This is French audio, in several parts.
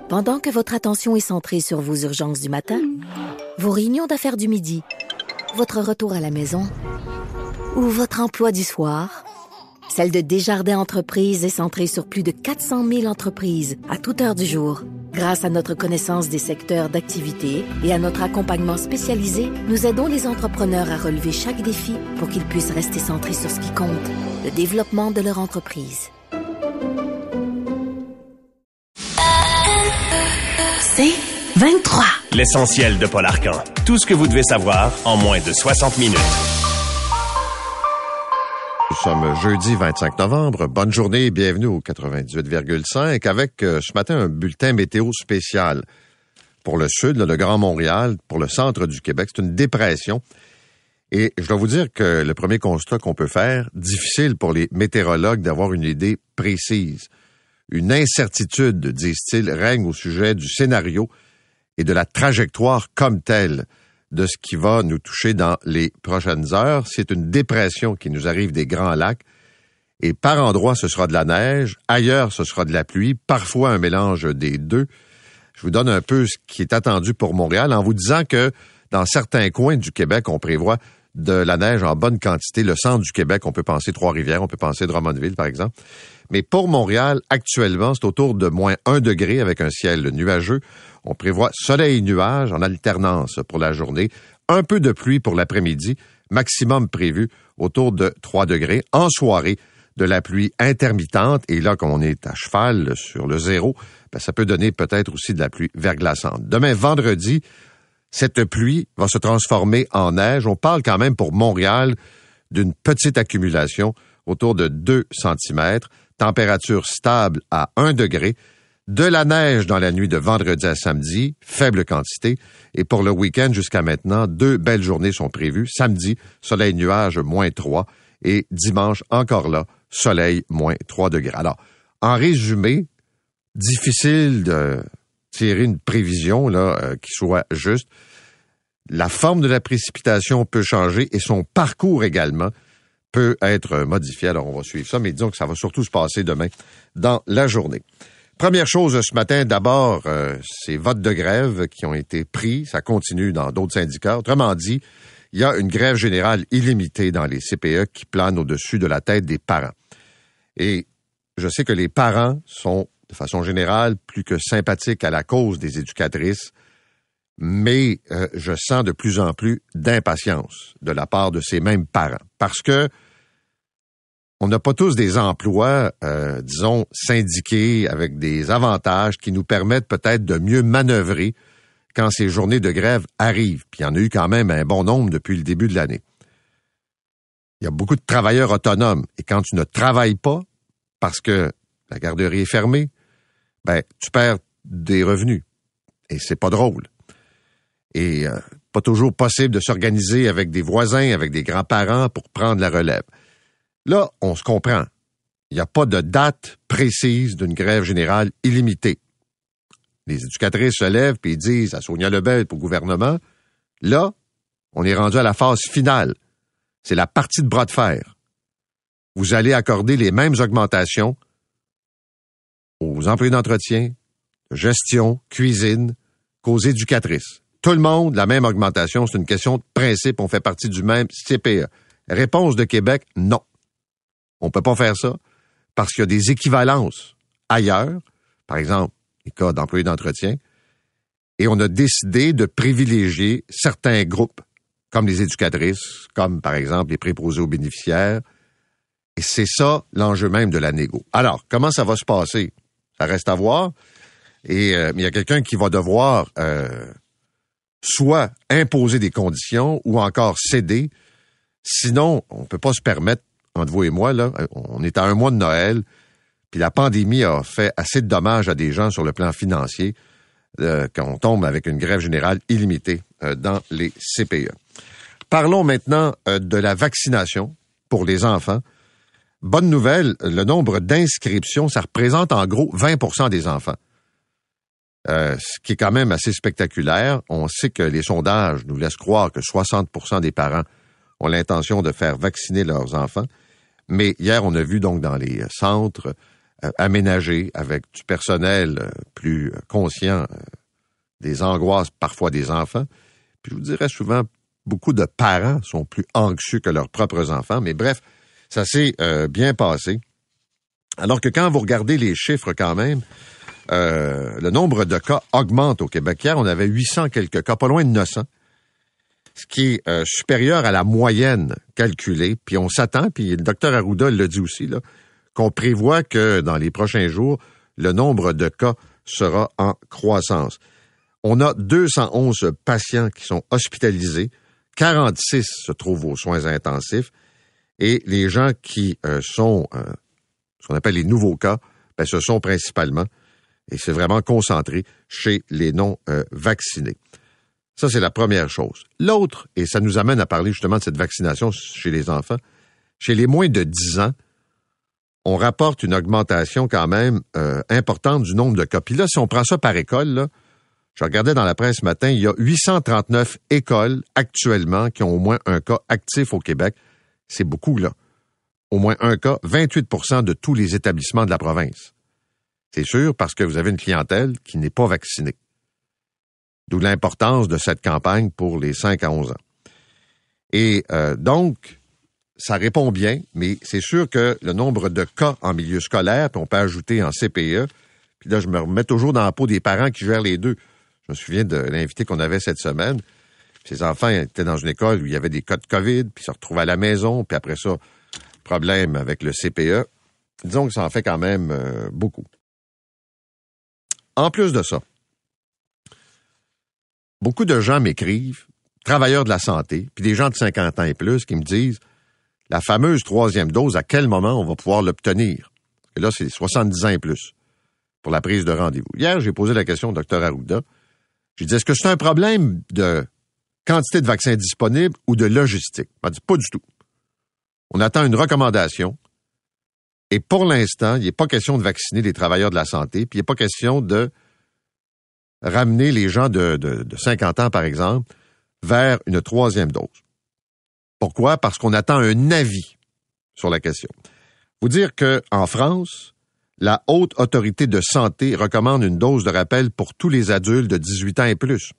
Pendant que votre attention est centrée sur vos urgences du matin, vos réunions d'affaires du midi, votre retour à la maison ou votre emploi du soir, celle de Desjardins Entreprises est centrée sur plus de 400 000 entreprises à toute heure du jour. Grâce à notre connaissance des secteurs d'activité et à notre accompagnement spécialisé, nous aidons les entrepreneurs à relever chaque défi pour qu'ils puissent rester centrés sur ce qui compte, le développement de leur entreprise. C'est 23. L'essentiel de Paul Arcan. Tout ce que vous devez savoir en moins de 60 minutes. Nous sommes jeudi 25 novembre. Bonne journée et bienvenue au 98,5 avec ce matin un bulletin météo spécial pour le sud, le Grand Montréal, pour le centre du Québec. C'est une dépression. Et je dois vous dire que le premier constat qu'on peut faire, difficile pour les météorologues d'avoir une idée précise. Une incertitude, disent-ils, règne au sujet du scénario et de la trajectoire comme telle de ce qui va nous toucher dans les prochaines heures. C'est une dépression qui nous arrive des Grands Lacs. Et par endroits, ce sera de la neige. Ailleurs, ce sera de la pluie. Parfois, un mélange des deux. Je vous donne un peu ce qui est attendu pour Montréal en vous disant que dans certains coins du Québec, on prévoit de la neige en bonne quantité. Le centre du Québec, on peut penser Trois-Rivières, on peut penser Drummondville, par exemple. Mais pour Montréal, actuellement, c'est autour de moins 1 degré avec un ciel nuageux. On prévoit soleil et nuages en alternance pour la journée. Un peu de pluie pour l'après-midi. Maximum prévu autour de 3 degrés. En soirée, de la pluie intermittente. Et là, comme on est à cheval sur le zéro, ça peut donner peut-être aussi de la pluie verglaçante. Demain, vendredi, cette pluie va se transformer en neige. On parle quand même pour Montréal d'une petite accumulation autour de 2 cm. Température stable à 1 degré. De la neige dans la nuit de vendredi à samedi, faible quantité. Et pour le week-end, jusqu'à maintenant, 2 belles journées sont prévues. Samedi, soleil nuage, moins 3. Et dimanche, encore là, soleil, moins 3 degrés. Alors, en résumé, difficile de tirer une prévision là qui soit juste. La forme de la précipitation peut changer et son parcours également peut être modifié. Alors, on va suivre ça, mais disons que ça va surtout se passer demain dans la journée. Première chose ce matin, d'abord, ces votes de grève qui ont été pris. Ça continue dans d'autres syndicats. Autrement dit, il y a une grève générale illimitée dans les CPE qui plane au-dessus de la tête des parents. Et je sais que les parents sont, de façon générale, plus que sympathiques à la cause des éducatrices, mais je sens de plus en plus d'impatience de la part de ces mêmes parents. Parce que on n'a pas tous des emplois, disons, syndiqués avec des avantages qui nous permettent peut-être de mieux manœuvrer quand ces journées de grève arrivent. Puis il y en a eu quand même un bon nombre depuis le début de l'année. Il y a beaucoup de travailleurs autonomes. Et quand tu ne travailles pas, parce que la garderie est fermée, tu perds des revenus. Et c'est pas drôle. Et pas toujours possible de s'organiser avec des voisins, avec des grands-parents pour prendre la relève. Là, on se comprend. Il n'y a pas de date précise d'une grève générale illimitée. Les éducatrices se lèvent et disent à Sonia Lebel pour le gouvernement, là, on est rendu à la phase finale. C'est la partie de bras de fer. Vous allez accorder les mêmes augmentations aux employés d'entretien, de gestion, cuisine, qu'aux éducatrices. Tout le monde, la même augmentation, c'est une question de principe, on fait partie du même CPE. Réponse de Québec, non. On ne peut pas faire ça parce qu'il y a des équivalences ailleurs, par exemple, les cas d'employés d'entretien, et on a décidé de privilégier certains groupes, comme les éducatrices, comme par exemple les préposés aux bénéficiaires, et c'est ça l'enjeu même de la négo. Alors, comment ça va se passer? Ça reste à voir, et il y a quelqu'un qui va devoir soit imposer des conditions ou encore céder, sinon on ne peut pas se permettre, entre vous et moi, là, on est à 1 mois de Noël, puis la pandémie a fait assez de dommages à des gens sur le plan financier quand on tombe avec une grève générale illimitée dans les CPE. Parlons maintenant de la vaccination pour les enfants. Bonne nouvelle, le nombre d'inscriptions, ça représente en gros 20% des enfants. Ce qui est quand même assez spectaculaire. On sait que les sondages nous laissent croire que 60% des parents ont l'intention de faire vacciner leurs enfants. Mais hier, on a vu donc dans les centres aménagés avec du personnel plus conscient des angoisses parfois des enfants. Puis je vous dirais souvent, beaucoup de parents sont plus anxieux que leurs propres enfants. Mais bref, ça s'est bien passé. Alors que quand vous regardez les chiffres quand même, le nombre de cas augmente au Québec. Hier, on avait 800 quelques cas, pas loin de 900, ce qui est supérieur à la moyenne calculée. Puis on s'attend, puis le docteur Arruda l'a dit aussi, là, qu'on prévoit que dans les prochains jours, le nombre de cas sera en croissance. On a 211 patients qui sont hospitalisés, 46 se trouvent aux soins intensifs, et les gens qui sont ce qu'on appelle les nouveaux cas, ben, ce sont principalement, et c'est vraiment concentré chez les non-vaccinés. Ça, c'est la première chose. L'autre, et ça nous amène à parler justement de cette vaccination chez les enfants, chez les moins de 10 ans, on rapporte une augmentation quand même importante du nombre de cas. Puis là, si on prend ça par école, là, je regardais dans la presse ce matin, il y a 839 écoles actuellement qui ont au moins un cas actif au Québec. C'est beaucoup, là. Au moins un cas, 28% de tous les établissements de la province. C'est sûr, parce que vous avez une clientèle qui n'est pas vaccinée. D'où l'importance de cette campagne pour les 5 à 11 ans. Et donc, ça répond bien, mais c'est sûr que le nombre de cas en milieu scolaire, puis on peut ajouter en CPE, puis là, je me remets toujours dans la peau des parents qui gèrent les deux. Je me souviens de l'invité qu'on avait cette semaine. Ses enfants étaient dans une école où il y avait des cas de COVID, puis ils se retrouvaient à la maison, puis après ça, problème avec le CPE. Disons que ça en fait quand même beaucoup. En plus de ça, beaucoup de gens m'écrivent, travailleurs de la santé, puis des gens de 50 ans et plus qui me disent la fameuse 3e dose, à quel moment on va pouvoir l'obtenir? Et là, c'est 70 ans et plus pour la prise de rendez-vous. Hier, j'ai posé la question au Dr Arruda. J'ai dit, est-ce que c'est un problème de quantité de vaccins disponibles ou de logistique? Il m'a dit, pas du tout. On attend une recommandation. Et pour l'instant, il n'est pas question de vacciner les travailleurs de la santé, puis il n'est pas question de ramener les gens de 50 ans, par exemple, vers une 3e dose. Pourquoi? Parce qu'on attend un avis sur la question. Vous dire qu'en France, la Haute Autorité de santé recommande une dose de rappel pour tous les adultes de 18 ans et plus.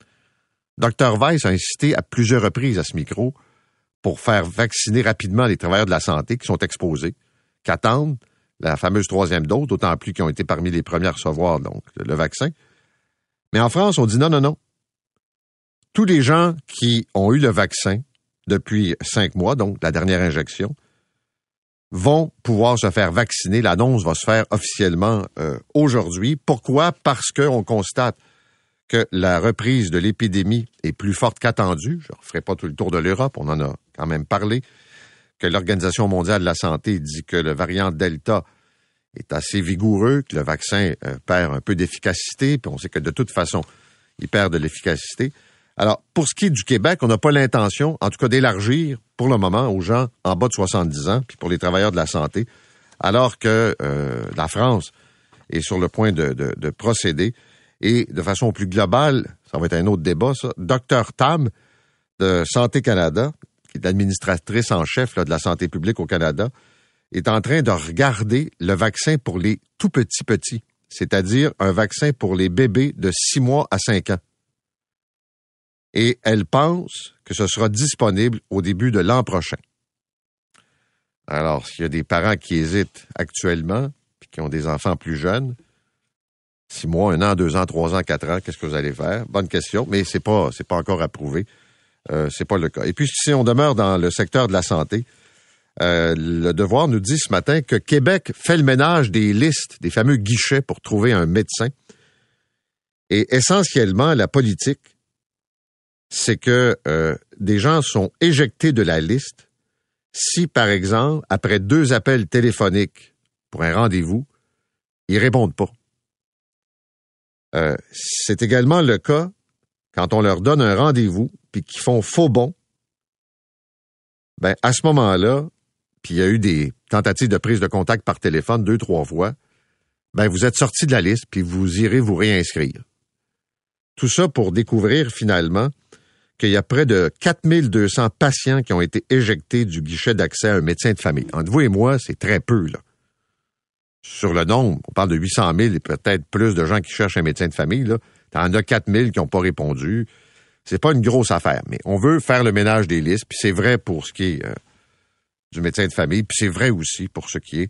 Dr Weiss a insisté à plusieurs reprises à ce micro pour faire vacciner rapidement les travailleurs de la santé qui sont exposés, qui attendent la fameuse 3e dose, d'autant plus qu'ils ont été parmi les premiers à recevoir donc, le vaccin. Mais en France, on dit non. Tous les gens qui ont eu le vaccin depuis 5 mois, donc la dernière injection, vont pouvoir se faire vacciner. L'annonce va se faire officiellement aujourd'hui. Pourquoi? Parce qu'on constate que la reprise de l'épidémie est plus forte qu'attendue. Je ne referai pas tout le tour de l'Europe, on en a quand même parlé, que l'Organisation mondiale de la santé dit que le variant Delta est assez vigoureux, que le vaccin perd un peu d'efficacité, puis on sait que de toute façon, il perd de l'efficacité. Alors, pour ce qui est du Québec, on n'a pas l'intention, en tout cas, d'élargir pour le moment aux gens en bas de 70 ans, puis pour les travailleurs de la santé, alors que la France est sur le point de procéder. Et de façon plus globale, ça va être un autre débat, ça, Dr Tam de Santé Canada, qui est l'administratrice en chef là, de la santé publique au Canada, est en train de regarder le vaccin pour les tout petits, c'est-à-dire un vaccin pour les bébés de 6 mois à 5 ans. Et elle pense que ce sera disponible au début de l'an prochain. Alors, s'il y a des parents qui hésitent actuellement, puis qui ont des enfants plus jeunes, 6 mois, 1 an, 2 ans, 3 ans, 4 ans, qu'est-ce que vous allez faire? Bonne question, mais c'est pas encore approuvé. C'est pas le cas. Et puis, si on demeure dans le secteur de la santé, le Devoir nous dit ce matin que Québec fait le ménage des listes, des fameux guichets pour trouver un médecin. Et essentiellement, la politique, c'est que des gens sont éjectés de la liste si, par exemple, après 2 appels téléphoniques pour un rendez-vous, ils répondent pas. C'est également le cas quand on leur donne un rendez-vous puis qu'ils font faux bond. Ben, à ce moment-là, puis il y a eu des tentatives de prise de contact par téléphone 2-3 fois, ben, vous êtes sorti de la liste puis vous irez vous réinscrire. Tout ça pour découvrir finalement qu'il y a près de 4200 patients qui ont été éjectés du guichet d'accès à un médecin de famille. Entre vous et moi, c'est très peu, là. sur le nombre, on parle de 800 000 et peut-être plus de gens qui cherchent un médecin de famille, là. T'en as 4 000 qui n'ont pas répondu. C'est pas une grosse affaire, mais on veut faire le ménage des listes, puis c'est vrai pour ce qui est du médecin de famille, puis c'est vrai aussi pour ce qui est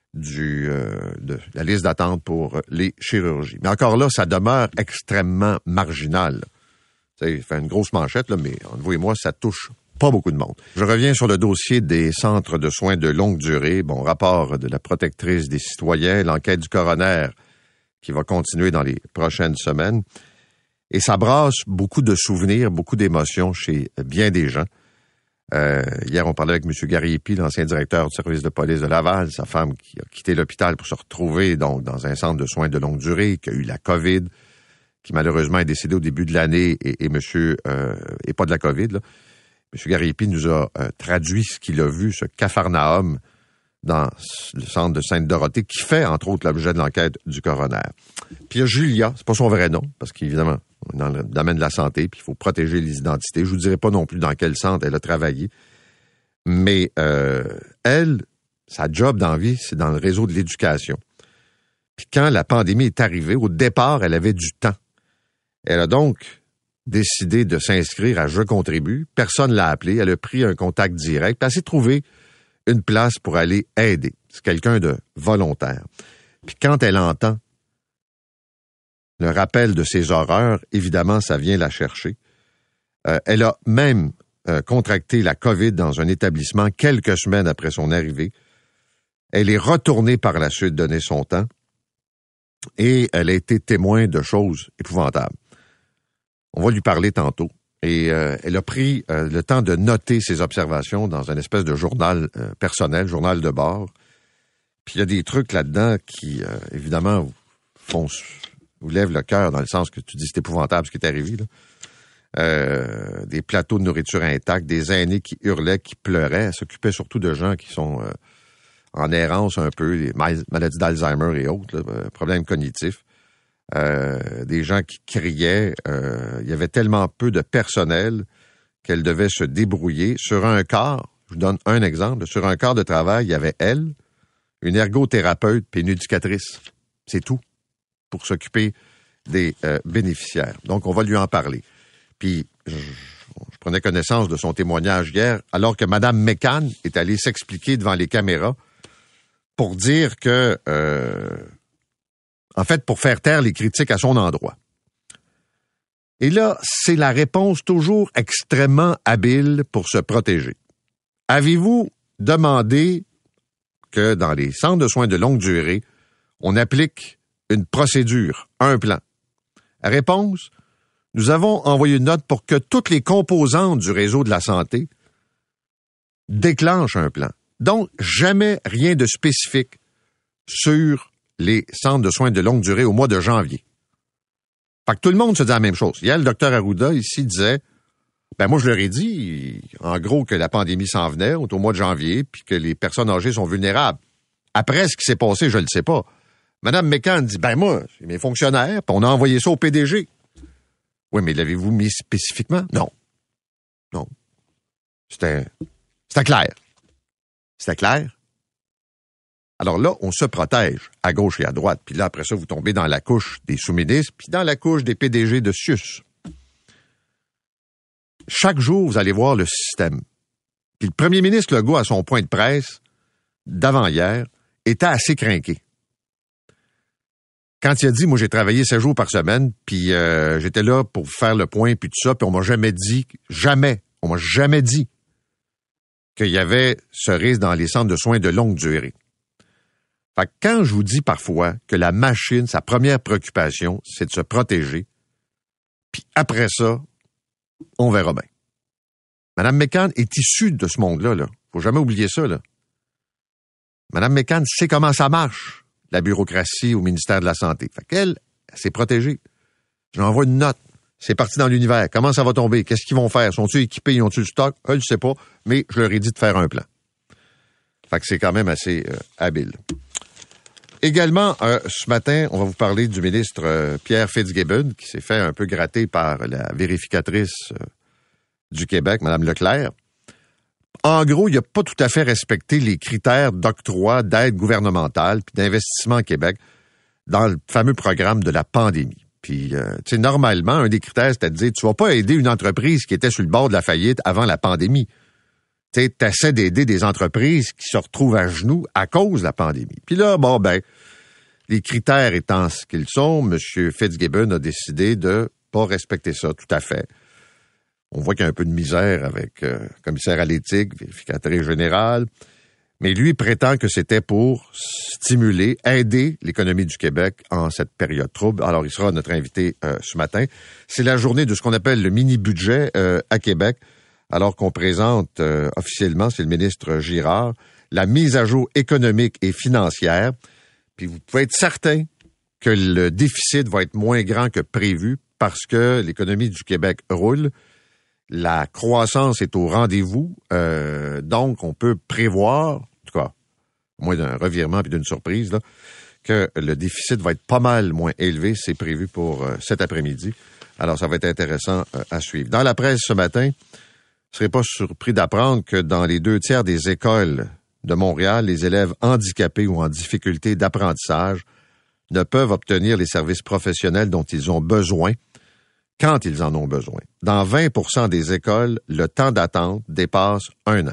de la liste d'attente pour les chirurgies. Mais encore là, ça demeure extrêmement marginal. Ça fait une grosse manchette, là, mais entre vous et moi, ça touche pas beaucoup de monde. Je reviens sur le dossier des centres de soins de longue durée. Bon, rapport de la protectrice des citoyens, l'enquête du coroner qui va continuer dans les prochaines semaines. Et ça brasse beaucoup de souvenirs, beaucoup d'émotions chez bien des gens. Hier, on parlait avec M. Gariepi, l'ancien directeur du service de police de Laval, sa femme qui a quitté l'hôpital pour se retrouver donc dans un centre de soins de longue durée, qui a eu la COVID, qui malheureusement est décédé au début de l'année, et pas de la COVID, là. M. Gariepi nous a traduit ce qu'il a vu, ce capharnaüm dans le centre de Sainte-Dorothée, qui fait, entre autres, l'objet de l'enquête du coroner. Puis il y a Julia, c'est pas son vrai nom, parce qu'évidemment, on est dans le domaine de la santé, puis il faut protéger les identités. Je vous dirai pas non plus dans quel centre elle a travaillé, mais elle, sa job dans la vie, c'est dans le réseau de l'éducation. Puis quand la pandémie est arrivée, au départ, elle avait du temps. Elle a donc décidé de s'inscrire à Je contribue. Personne l'a appelée. Elle a pris un contact direct, puis elle s'est trouvée une place pour aller aider. C'est quelqu'un de volontaire. Puis quand elle entend le rappel de ses horreurs, évidemment, ça vient la chercher. Elle a même contracté la COVID dans un établissement quelques semaines après son arrivée. Elle est retournée par la suite donner son temps et elle a été témoin de choses épouvantables. On va lui parler tantôt. Et elle a pris le temps de noter ses observations dans une espèce de journal personnel, journal de bord. Puis il y a des trucs là-dedans qui, évidemment, vous lèvent le cœur dans le sens que tu dis c'est épouvantable ce qui est arrivé, là. Des plateaux de nourriture intacts, des aînés qui hurlaient, qui pleuraient. Elle s'occupait surtout de gens qui sont en errance un peu, des maladies d'Alzheimer et autres, là, problèmes cognitifs. Des gens qui criaient. Il y avait tellement peu de personnel qu'elle devait se débrouiller. Sur un quart, je vous donne un exemple, sur un quart de travail, il y avait elle, une ergothérapeute puis une éducatrice. C'est tout pour s'occuper des bénéficiaires. Donc, on va lui en parler. Puis, je prenais connaissance de son témoignage hier, alors que Mme McCann est allée s'expliquer devant les caméras pour dire que... en fait, pour faire taire les critiques à son endroit. Et là, c'est la réponse toujours extrêmement habile pour se protéger. Avez-vous demandé que dans les centres de soins de longue durée, on applique une procédure, un plan? Réponse, nous avons envoyé une note pour que toutes les composantes du réseau de la santé déclenchent un plan. Donc, jamais rien de spécifique sur les centres de soins de longue durée au mois de janvier. Fait que tout le monde se dit la même chose. Hier, le docteur Arruda, ici, disait, moi, je leur ai dit, en gros, que la pandémie s'en venait au mois de janvier, puis que les personnes âgées sont vulnérables. Après, ce qui s'est passé, je ne le sais pas. Mme McCann dit, moi, c'est mes fonctionnaires, puis on a envoyé ça au PDG. Oui, mais l'avez-vous mis spécifiquement? Non. C'était clair. C'était clair. Alors là, on se protège à gauche et à droite. Puis là, après ça, vous tombez dans la couche des sous-ministres, puis dans la couche des PDG de CIUS. Chaque jour, vous allez voir le système. Puis le premier ministre Legault, à son point de presse d'avant-hier, était assez crinqué. Quand il a dit, moi, j'ai travaillé 7 jours par semaine, puis j'étais là pour faire le point, puis tout ça, puis on m'a jamais dit qu'il y avait ce risque dans les centres de soins de longue durée. Fait que quand je vous dis parfois que la machine, sa première préoccupation, c'est de se protéger, puis après ça, on verra bien. Mme McCann est issue de ce monde-là, là. Faut jamais oublier ça, là. Mme McCann sait comment ça marche, la bureaucratie au ministère de la Santé. Fait qu'elle, elle s'est protégée. Je lui envoie une note. C'est parti dans l'univers. Comment ça va tomber? Qu'est-ce qu'ils vont faire? Sont-ils équipés? Ils ont-ils le stock? Je ne sais pas, mais je leur ai dit de faire un plan. Fait que c'est quand même assez habile. Également, ce matin, on va vous parler du ministre Pierre Fitzgibbon, qui s'est fait un peu gratter par la vérificatrice du Québec, Mme Leclerc, En gros, il n'a pas tout à fait respecté les critères d'octroi d'aide gouvernementale puis d'investissement au Québec dans le fameux programme de la pandémie. Puis, tu sais, normalement, un des critères, c'était de dire, tu vas pas aider une entreprise qui était sur le bord de la faillite avant la pandémie. Tu sais, t'essaies d'aider des entreprises qui se retrouvent à genoux à cause de la pandémie. Puis là, bon, ben, les critères étant ce qu'ils sont, M. Fitzgibbon a décidé de pas respecter ça tout à fait. On voit qu'il y a un peu de misère avec commissaire à l'éthique, vérificatrice générale, mais lui prétend que c'était pour stimuler, aider l'économie du Québec en cette période trouble. Alors, il sera notre invité ce matin. C'est la journée de ce qu'on appelle le mini-budget à Québec, alors qu'on présente officiellement, c'est le ministre Girard, la mise à jour économique et financière. Puis vous pouvez être certain que le déficit va être moins grand que prévu parce que l'économie du Québec roule. La croissance est au rendez-vous, donc on peut prévoir, en tout cas, au moins d'un revirement et d'une surprise, là, que le déficit va être pas mal moins élevé. C'est prévu pour cet après-midi. Alors, ça va être intéressant à suivre. Dans la presse ce matin, je ne serais pas surpris d'apprendre que dans les 2/3 des écoles de Montréal, les élèves handicapés ou en difficulté d'apprentissage ne peuvent obtenir les services professionnels dont ils ont besoin quand ils en ont besoin. Dans 20% des écoles, le temps d'attente dépasse 1 an.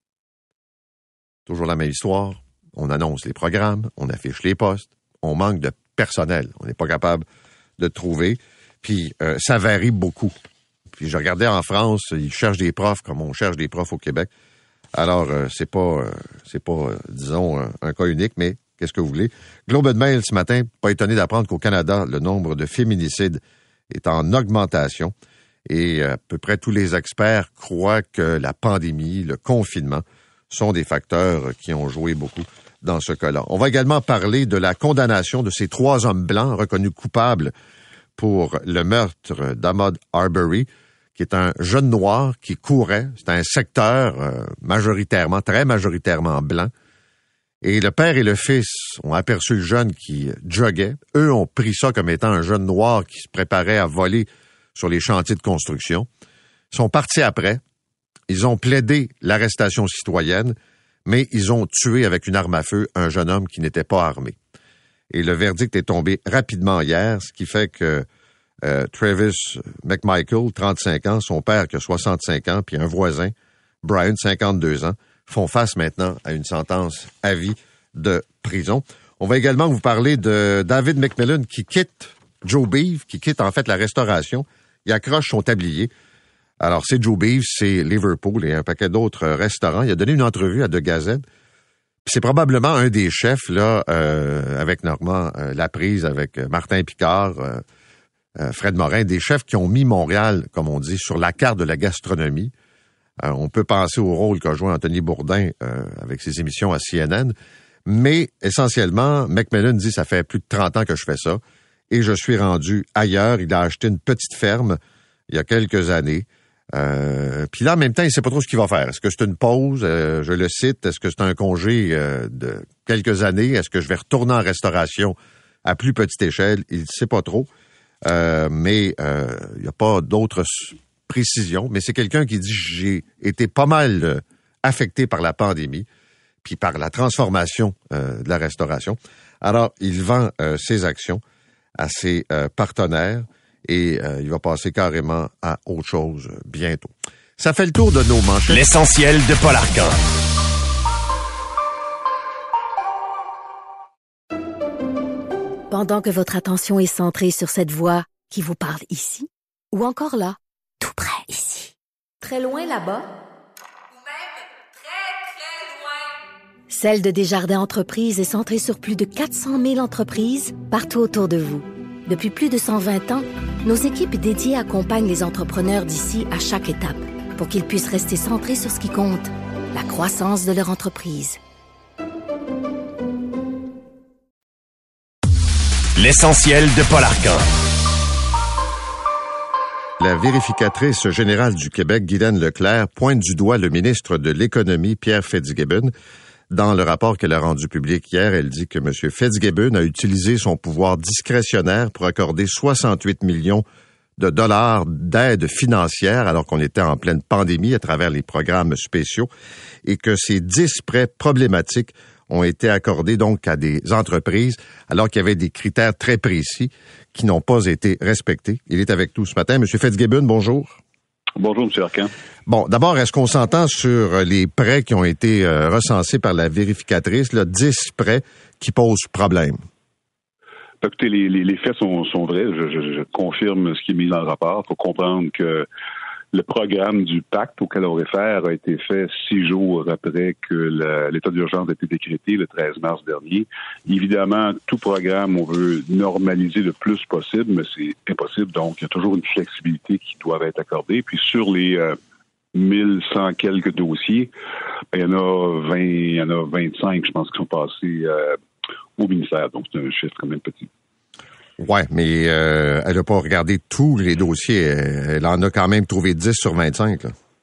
Toujours la même histoire. On annonce les programmes, on affiche les postes, on manque de personnel. On n'est pas capable de trouver. Puis, ça varie beaucoup. Puis, je regardais en France, ils cherchent des profs comme on cherche des profs au Québec. Alors, c'est pas, disons, un cas unique, mais qu'est-ce que vous voulez? Globe and Mail, ce matin, pas étonné d'apprendre qu'au Canada, le nombre de féminicides est en augmentation et à peu près tous les experts croient que la pandémie, le confinement sont des facteurs qui ont joué beaucoup dans ce cas-là. On va également parler de la condamnation de ces 3 hommes blancs reconnus coupables pour le meurtre d'Ahmaud Arbery, qui est un jeune noir qui courait. C'est un secteur très majoritairement blanc. Et le père et le fils ont aperçu le jeune qui joguait. Eux ont pris ça comme étant un jeune noir qui se préparait à voler sur les chantiers de construction. Ils sont partis après. Ils ont plaidé l'arrestation citoyenne, mais ils ont tué avec une arme à feu un jeune homme qui n'était pas armé. Et le verdict est tombé rapidement hier, ce qui fait que Travis McMichael, 35 ans, son père qui a 65 ans, puis un voisin, Brian, 52 ans, font face maintenant à une sentence à vie de prison. On va également vous parler de David McMillan qui quitte Joe Beef, qui quitte en fait la restauration. Il accroche son tablier. Alors, c'est Joe Beef, c'est Liverpool et un paquet d'autres restaurants. Il a donné une entrevue à The Gazette. Puis c'est probablement un des chefs, là, avec Normand Laprise, avec Martin Picard, Fred Morin, des chefs qui ont mis Montréal, comme on dit, sur la carte de la gastronomie. On peut penser au rôle qu'a joué Anthony Bourdin avec ses émissions à CNN, mais essentiellement, McMillan dit ça fait plus de 30 ans que je fais ça et je suis rendu ailleurs. Il a acheté une petite ferme il y a quelques années. Puis là, en même temps, il sait pas trop ce qu'il va faire. Est-ce que c'est une pause? Je le cite. Est-ce que c'est un congé de quelques années? Est-ce que je vais retourner en restauration à plus petite échelle? Il sait pas trop. Mais il n'y a pas d'autres précisions. Mais c'est quelqu'un qui dit j'ai été pas mal affecté par la pandémie puis par la transformation de la restauration. Alors, il vend ses actions à ses partenaires et il va passer carrément à autre chose bientôt. Ça fait le tour de nos manchettes. L'essentiel de Paul Arcan. Pendant que votre attention est centrée sur cette voix qui vous parle ici, ou encore là, tout près ici, très loin là-bas, Ou même très, très loin. Celle de Desjardins Entreprises est centrée sur plus de 400 000 entreprises partout autour de vous. Depuis plus de 120 ans, nos équipes dédiées accompagnent les entrepreneurs d'ici à chaque étape pour qu'ils puissent rester centrés sur ce qui compte, la croissance de leur entreprise. L'essentiel de Paul Arcan. La vérificatrice générale du Québec, Guylaine Leclerc, pointe du doigt le ministre de l'Économie, Pierre Fitzgibbon. Dans le rapport qu'elle a rendu public hier, elle dit que M. Fitzgibbon a utilisé son pouvoir discrétionnaire pour accorder 68 millions de dollars d'aide financière alors qu'on était en pleine pandémie à travers les programmes spéciaux et que ces 10 prêts problématiques ont été accordés donc à des entreprises alors qu'il y avait des critères très précis qui n'ont pas été respectés. Il est avec nous ce matin. M. Fitzgibbon, bonjour. Bonjour, M. Arcan. Bon, d'abord, est-ce qu'on s'entend sur les prêts qui ont été recensés par la vérificatrice, là, 10 prêts qui posent problème? Écoutez, les faits sont vrais. Je confirme ce qui est mis dans le rapport. Il faut comprendre que le programme du pacte auquel on réfère a été fait 6 jours après que l'état d'urgence a été décrété le 13 mars dernier. Évidemment, tout programme, on veut normaliser le plus possible, mais c'est impossible. Donc, il y a toujours une flexibilité qui doit être accordée. Puis sur les 1100 quelques dossiers, il y en a 25, je pense, qui sont passés au ministère. Donc, c'est un chiffre quand même petit. Ouais, mais elle n'a pas regardé tous les dossiers. Elle en a quand même trouvé 10 sur 25.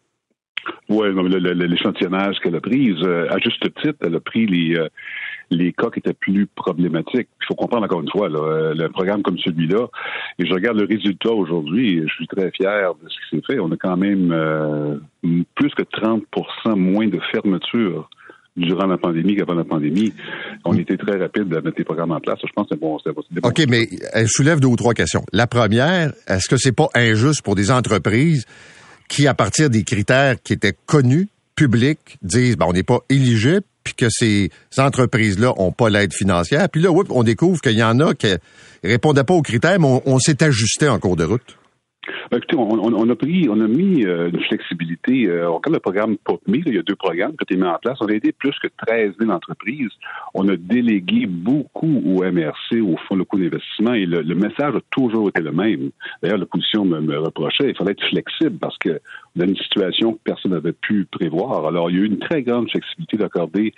Oui, l'échantillonnage qu'elle a pris, à juste titre, elle a pris les cas qui étaient plus problématiques. Il faut comprendre encore une fois, là, le programme comme celui-là, et je regarde le résultat aujourd'hui, et je suis très fier de ce qui s'est fait. On a quand même plus que 30% moins de fermetures durant la pandémie qu'avant la pandémie. On était très rapide à mettre les programmes en place. Je pense que c'est bon. OK, mais elle soulève 2 ou 3 questions. La première, est-ce que c'est pas injuste pour des entreprises qui, à partir des critères qui étaient connus, publics, disent on n'est pas éligible, puis que ces entreprises-là ont pas l'aide financière, puis là, on découvre qu'il y en a qui répondaient pas aux critères, mais on s'est ajusté en cours de route? Écoutez, on a mis une flexibilité. On regarde le programme POPMI, il y a 2 programmes qui ont été mis en place. On a aidé plus que 13 000 entreprises. On a délégué beaucoup au MRC, au Fonds locaux d'investissement, et le message a toujours été le même. D'ailleurs, l'opposition me reprochait, il fallait être flexible parce que on a une situation que personne n'avait pu prévoir. Alors, il y a eu une très grande flexibilité d'accordée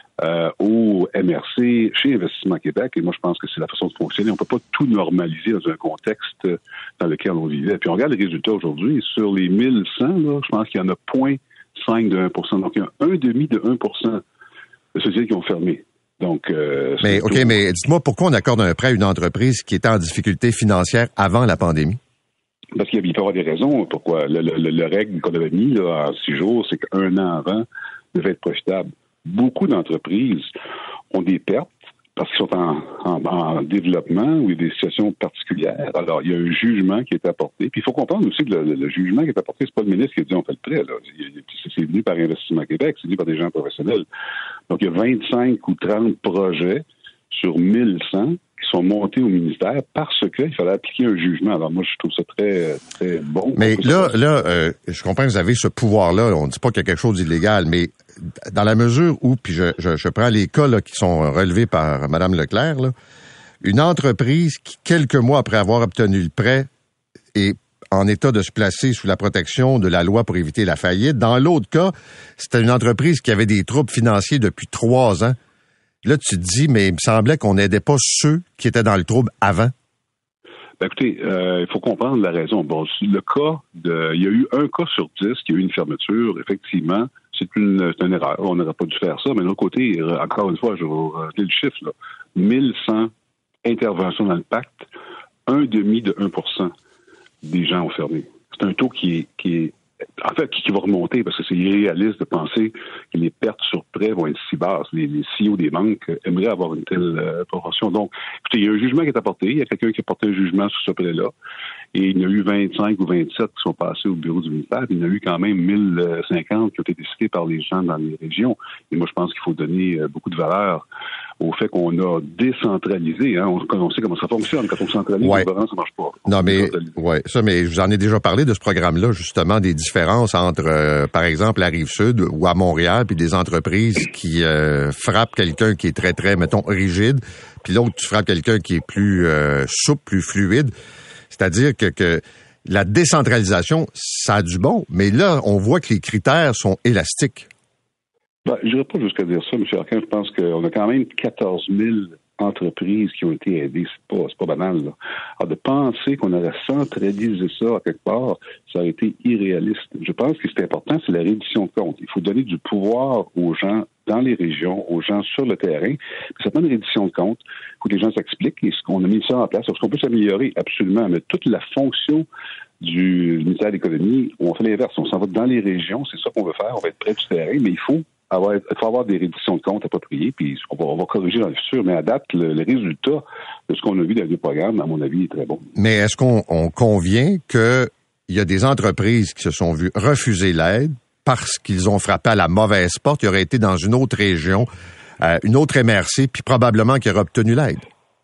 au MRC, chez Investissement Québec, et moi je pense que c'est la façon de fonctionner. On ne peut pas tout normaliser dans un contexte dans lequel on vivait. Puis on regarde les résultats aujourd'hui, sur les 1100, là, je pense qu'il y en a 0,5 de 1%. Donc il y a un demi de 1% de sociétés qui ont fermé. Donc, mais dites-moi pourquoi on accorde un prêt à une entreprise qui était en difficulté financière avant la pandémie? Parce qu'il peut y avoir des raisons pourquoi. Le règle qu'on avait mis là, en 6 jours, c'est qu'1 an avant devait être profitable. Beaucoup d'entreprises ont des pertes parce qu'ils sont en développement ou il y a des situations particulières. Alors, il y a un jugement qui est apporté. Puis, il faut comprendre aussi que le jugement qui est apporté, c'est pas le ministre qui a dit on fait le prêt. Là. C'est venu par Investissement Québec, c'est venu par des gens professionnels. Donc, il y a 25 ou 30 projets sur 1100 qui sont montés au ministère parce qu'il fallait appliquer un jugement. Alors moi, je trouve ça très, très bon. Mais là, je comprends que vous avez ce pouvoir-là. On ne dit pas qu'il y a quelque chose d'illégal, mais dans la mesure où, puis je prends les cas là, qui sont relevés par Mme Leclerc, là, une entreprise qui, quelques mois après avoir obtenu le prêt, est en état de se placer sous la protection de la loi pour éviter la faillite. Dans l'autre cas, c'était une entreprise qui avait des troubles financiers depuis 3 ans. Là, tu te dis, mais il me semblait qu'on n'aidait pas ceux qui étaient dans le trouble avant. Ben, écoutez, il faut comprendre la raison. Bon, il y a eu un cas sur 10 qui a eu une fermeture. Effectivement, c'est une erreur. On n'aurait pas dû faire ça. Mais de l'autre côté, encore une fois, je vais vous rappeler le chiffre, là. 1100 interventions dans le pacte, un demi de 1% des gens ont fermé. C'est un taux qui va remonter parce que c'est irréaliste de penser que les pertes sur prêt vont être si basses. Les CEO des banques aimeraient avoir une telle proportion. Donc, écoutez, il y a un jugement qui est apporté. Il y a quelqu'un qui a porté un jugement sur ce prêt-là. Et il y en a eu 25 ou 27 qui sont passés au bureau du ministère. Il y en a eu quand même 1050 qui ont été décidés par les gens dans les régions. Et moi, je pense qu'il faut donner beaucoup de valeur au fait qu'on a décentralisé. Hein. On sait comment ça fonctionne. Quand on centralise, ouais. Ça marche pas. Non, mais mais je vous en ai déjà parlé de ce programme-là, justement, des différences entre, par exemple, la Rive-Sud ou à Montréal, puis des entreprises qui frappent quelqu'un qui est très, très, mettons, rigide, puis l'autre, tu frappes quelqu'un qui est plus souple, plus fluide. C'est-à-dire que la décentralisation, ça a du bon, mais là, on voit que les critères sont élastiques. Ben, je n'irai pas jusqu'à dire ça, M. Arcan. Je pense qu'on a quand même 14 000 entreprises qui ont été aidées. C'est pas banal, là. Alors, de penser qu'on aurait centralisé ça à quelque part, ça aurait été irréaliste. Je pense que c'est important, c'est la reddition de comptes. Il faut donner du pouvoir aux gens dans les régions, aux gens sur le terrain. Ça prend une reddition de comptes. Il faut que les gens s'expliquent. Est-ce qu'on a mis ça en place? Est-ce qu'on peut s'améliorer? Absolument. Mais toute la fonction du ministère de l'Économie, on fait l'inverse. On s'en va dans les régions. C'est ça qu'on veut faire. On va être près du terrain, mais il faut avoir des redditions de comptes appropriées, puis on va corriger dans le futur. Mais à date, le résultat de ce qu'on a vu dans les programmes, à mon avis, est très bon. Mais est-ce qu'on convient qu'il y a des entreprises qui se sont vues refuser l'aide parce qu'ils ont frappé à la mauvaise porte, ils auraient été dans une autre région, une autre MRC, puis probablement qu'ils auraient obtenu l'aide?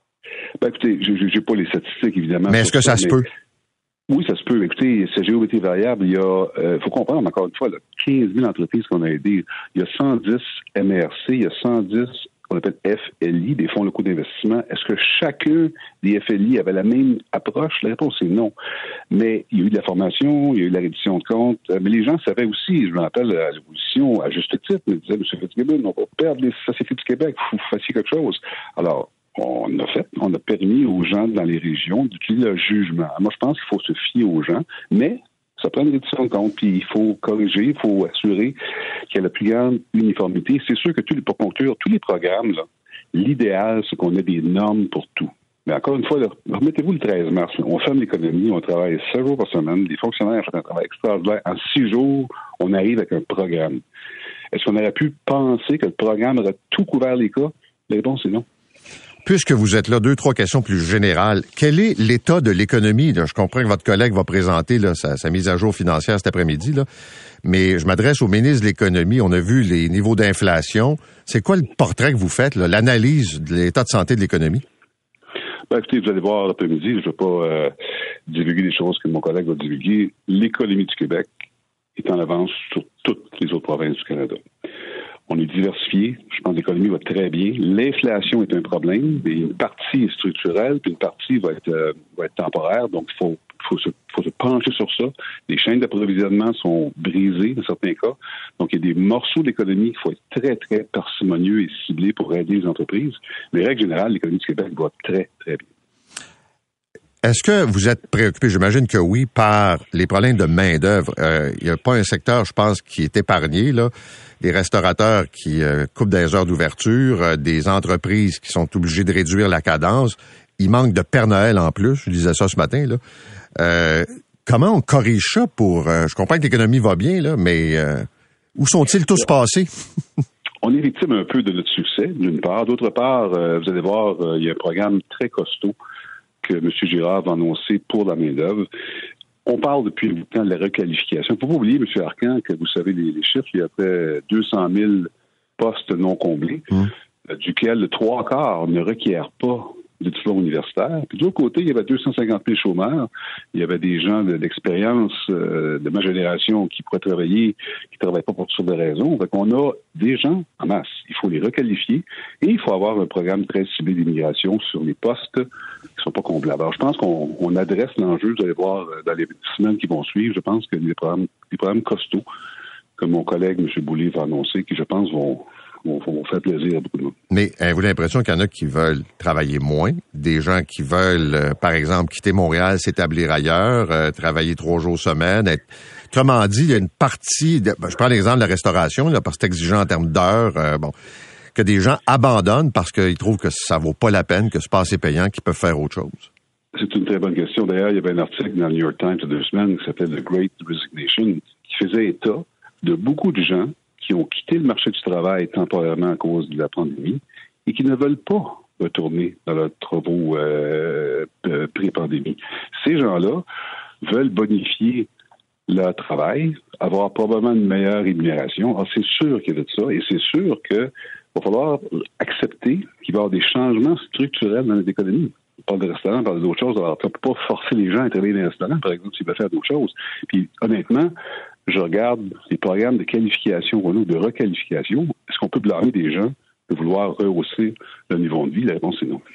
Ben, écoutez, j'ai pas les statistiques, évidemment. Mais est-ce que ça se peut? Oui, ça se peut. Écoutez, c'est géométrie variable. Il y a, faut comprendre, encore une fois, là, 15 000 entreprises qu'on a aidées. Il y a 110 MRC, il y a 110 qu'on appelle FLI, des fonds locaux d'investissement. Est-ce que chacun des FLI avait la même approche? La réponse est non. Mais il y a eu de la formation, il y a eu de la reddition de comptes. Mais les gens savaient aussi, je me rappelle à l'opposition, à juste titre, ils disaient, M. Fitzgibbon, on va perdre les sociétés du Québec, il faut que vous fassiez quelque chose. Alors, on a permis aux gens dans les régions d'utiliser leur jugement. Moi, je pense qu'il faut se fier aux gens, mais ça prend une reddition de compte, puis il faut corriger, il faut assurer qu'il y a la plus grande uniformité. C'est sûr que pour conclure, tous les programmes, là, l'idéal, c'est qu'on ait des normes pour tout. Mais encore une fois, là, remettez-vous le 13 mars, là, on ferme l'économie, on travaille 7 jours par semaine, les fonctionnaires font un travail extraordinaire. En 6 jours, on arrive avec un programme. Est-ce qu'on aurait pu penser que le programme aurait tout couvert les cas? La réponse est non. Puisque vous êtes là, 2-3 questions plus générales. Quel est l'état de l'économie? Là, je comprends que votre collègue va présenter là, sa mise à jour financière cet après-midi, là, mais je m'adresse au ministre de l'Économie. On a vu les niveaux d'inflation. C'est quoi le portrait que vous faites, là, l'analyse de l'état de santé de l'économie? Ben, écoutez, vous allez voir l'après-midi, je ne vais pas divulguer des choses que mon collègue va divulguer. L'économie du Québec est en avance sur toutes les autres provinces du Canada. On est diversifié. Je pense que l'économie va très bien. L'inflation est un problème. Mais une partie est structurelle, puis une partie va être temporaire. Donc, il faut se pencher sur ça. Les chaînes d'approvisionnement sont brisées dans certains cas. Donc, il y a des morceaux d'économie qu'il faut être très, très parcimonieux et ciblé pour aider les entreprises. Mais, règle générale, l'économie du Québec va très, très bien. Est-ce que vous êtes préoccupé, j'imagine que oui, par les problèmes de main-d'œuvre? Il n'y a pas un secteur, je pense, qui est épargné, là. Des restaurateurs qui coupent des heures d'ouverture, des entreprises qui sont obligées de réduire la cadence. Il manque de Père Noël en plus, je disais ça ce matin, là. Comment on corrige ça pour... je comprends que l'économie va bien, là, mais où sont-ils tous passés? On est victime un peu de notre succès, d'une part. D'autre part, vous allez voir, il y a un programme très costaud que M. Girard va annoncer pour la main-d'œuvre. On parle depuis le temps de la requalification. Il ne faut pas oublier, M. Arcan, que vous savez les chiffres, il y a près 200 000 postes non comblés, duquel le 3/4 ne requièrent pas de diplôme universitaire. Puis de l'autre côté, il y avait 250 000 chômeurs. Il y avait des gens d'expérience de ma génération qui pourraient travailler, qui ne travaillent pas pour toutes sortes de raisons. Donc, on a des gens en masse. Il faut les requalifier et il faut avoir un programme très ciblé d'immigration sur les postes qui ne sont pas comblables. Alors, je pense qu'on adresse l'enjeu, vous allez voir dans les semaines qui vont suivre, je pense que des programmes costauds, comme mon collègue M. Boulay va annoncer, qui, je pense, vont faire plaisir à beaucoup de monde. Mais avez-vous l'impression qu'il y en a qui veulent travailler moins, des gens qui veulent, par exemple, quitter Montréal, s'établir ailleurs, travailler 3 jours semaine, autrement dit, il y a une partie, je prends l'exemple de la restauration, là, parce que c'est exigeant en termes d'heures, que des gens abandonnent parce qu'ils trouvent que ça vaut pas la peine, que c'est pas assez payant, qu'ils peuvent faire autre chose. C'est une très bonne question. D'ailleurs, il y avait un article dans le New York Times il y a 2 semaines qui s'appelle The Great Resignation, qui faisait état de beaucoup de gens qui ont quitté le marché du travail temporairement à cause de la pandémie et qui ne veulent pas retourner dans leurs travaux pré-pandémie. Ces gens-là veulent bonifier leur travail, avoir probablement une meilleure rémunération. Alors, c'est sûr qu'il y a de ça et c'est sûr qu'il va falloir accepter qu'il va y avoir des changements structurels dans notre économie. On parle de restaurants, on parle d'autres choses. Alors, on ne peut pas forcer les gens à travailler dans les restaurants, par exemple, s'ils veulent faire d'autres choses. Puis, honnêtement, je regarde les programmes de qualification ou de requalification. Est-ce qu'on peut blâmer des gens de vouloir rehausser le niveau de vie? La réponse est non.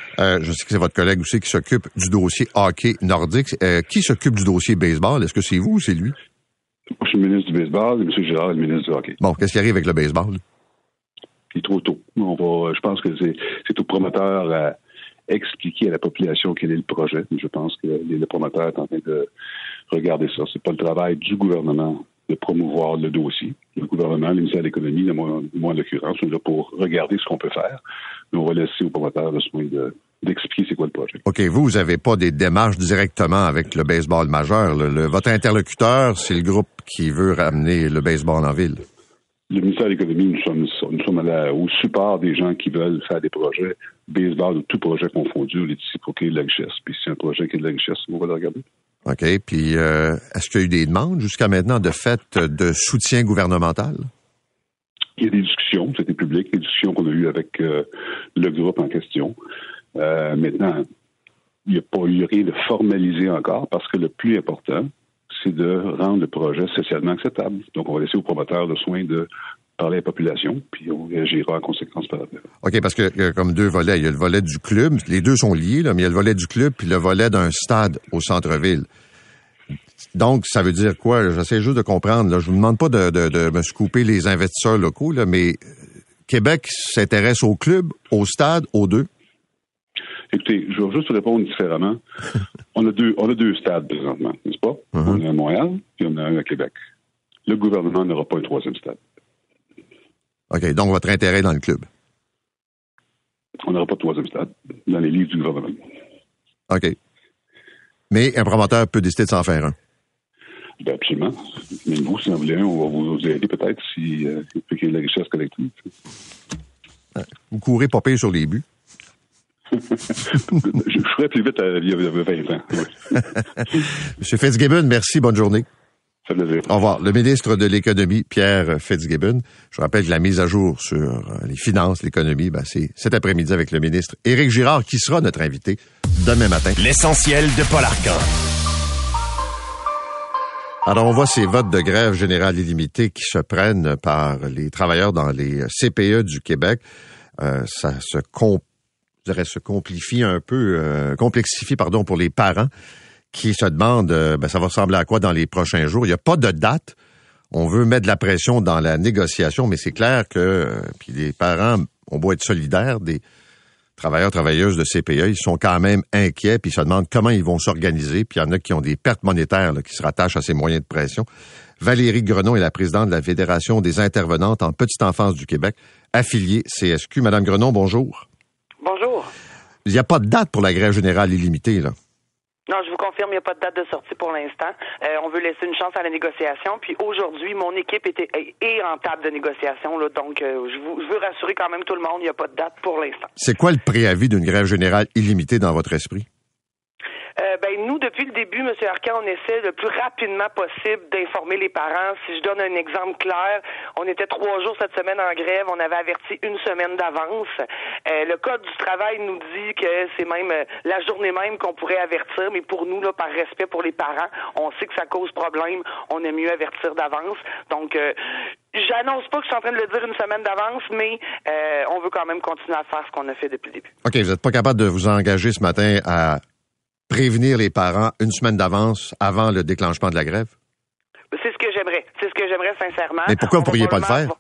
Je sais que c'est votre collègue aussi qui s'occupe du dossier hockey nordique. Qui s'occupe du dossier baseball? Est-ce que c'est vous ou c'est lui? Moi, je suis le ministre du baseball et M. Girard est le ministre du hockey. Bon, qu'est-ce qui arrive avec le baseball? Il est trop tôt. Je pense que c'est au promoteur à expliquer à la population quel est le projet. Je pense que le promoteur est en train de regarder ça. C'est pas le travail du gouvernement de promouvoir le dossier. Le gouvernement, le ministère de l'Économie, moi en l'occurrence, on est là pour regarder ce qu'on peut faire. Mais on va laisser au promoteur le soin d'expliquer c'est quoi le projet. OK, vous n'avez pas des démarches directement avec le baseball majeur. Votre interlocuteur, c'est le groupe qui veut ramener le baseball en ville. Le ministère de l'Économie, nous sommes au support des gens qui veulent faire des projets baseball ou tout projet confondu. On est ici pour qu'il y ait de la richesse. Puis si c'est un projet qui a de la richesse, on va le regarder. OK. Puis, est-ce qu'il y a eu des demandes jusqu'à maintenant de fait de soutien gouvernemental? Il y a des discussions, c'était public, des discussions qu'on a eues avec le groupe en question. Maintenant, il n'y a rien de formalisé encore parce que le plus important, c'est de rendre le projet socialement acceptable. Donc, on va laisser au promoteur le soin de parler à la population, puis on réagira en conséquence par après. OK, parce que comme deux volets, il y a le volet du club, les deux sont liés, là, mais il y a le volet du club puis le volet d'un stade au centre-ville. Donc, ça veut dire quoi? J'essaie juste de comprendre. Là. Je vous demande pas de me scooper les investisseurs locaux, là, mais Québec s'intéresse au club, au stade, aux deux? Écoutez, je vais juste répondre différemment. On a deux stades présentement, n'est-ce pas? On en a un à Montréal, puis on en a un à Québec. Le gouvernement n'aura pas un troisième stade. OK, donc votre intérêt est dans le club. On n'aura pas de troisième stade dans les livres du gouvernement. OK. Mais un promoteur peut décider de s'en faire un. Ben absolument. Mais vous, si vous en voulez un, on va vous aider peut-être si il peut qu'il y ait de la richesse collective. Vous courez pas pire sur les buts. Je ferais plus vite il y avait 20 ans. Oui. Monsieur Fitzgibbon, merci, bonne journée. Ça fait plaisir. Au revoir. Le ministre de l'Économie, Pierre Fitzgibbon. Je rappelle que la mise à jour sur les finances, l'économie, c'est cet après-midi avec le ministre Éric Girard, qui sera notre invité demain matin. L'essentiel de Paul Arcan. Alors, on voit ces votes de grève générale illimitée qui se prennent par les travailleurs dans les CPE du Québec. Ça se complexifie un peu pour les parents qui se demandent, ça va ressembler à quoi dans les prochains jours. Il n'y a pas de date. On veut mettre de la pression dans la négociation, mais c'est clair que, puis les parents, on doit être solidaires des travailleurs, travailleuses de CPE, ils sont quand même inquiets, puis ils se demandent comment ils vont s'organiser, puis il y en a qui ont des pertes monétaires là, qui se rattachent à ces moyens de pression. Valérie Grenon est la présidente de la Fédération des intervenantes en petite enfance du Québec, affiliée CSQ. Madame Grenon, bonjour. Bonjour. Il n'y a pas de date pour la grève générale illimitée, là. Non, je vous confirme, il n'y a pas de date de sortie pour l'instant. On veut laisser une chance à la négociation. Puis aujourd'hui, mon équipe est en table de négociation. Là, donc, je veux rassurer quand même tout le monde, il n'y a pas de date pour l'instant. C'est quoi le préavis d'une grève générale illimitée dans votre esprit? Nous, depuis le début, M. Arcan, on essaie le plus rapidement possible d'informer les parents. Si je donne un exemple clair, on était 3 jours cette semaine en grève, on avait averti une semaine d'avance. Le Code du travail nous dit que c'est même la journée même qu'on pourrait avertir, mais pour nous, là, par respect pour les parents, on sait que ça cause problème, on aime mieux avertir d'avance. Donc, j'annonce pas que je suis en train de le dire une semaine d'avance, mais on veut quand même continuer à faire ce qu'on a fait depuis le début. OK, vous n'êtes pas capable de vous engager ce matin à prévenir les parents une semaine d'avance avant le déclenchement de la grève? C'est ce que j'aimerais. C'est ce que j'aimerais sincèrement. Mais pourquoi vous ne pourriez pas le faire?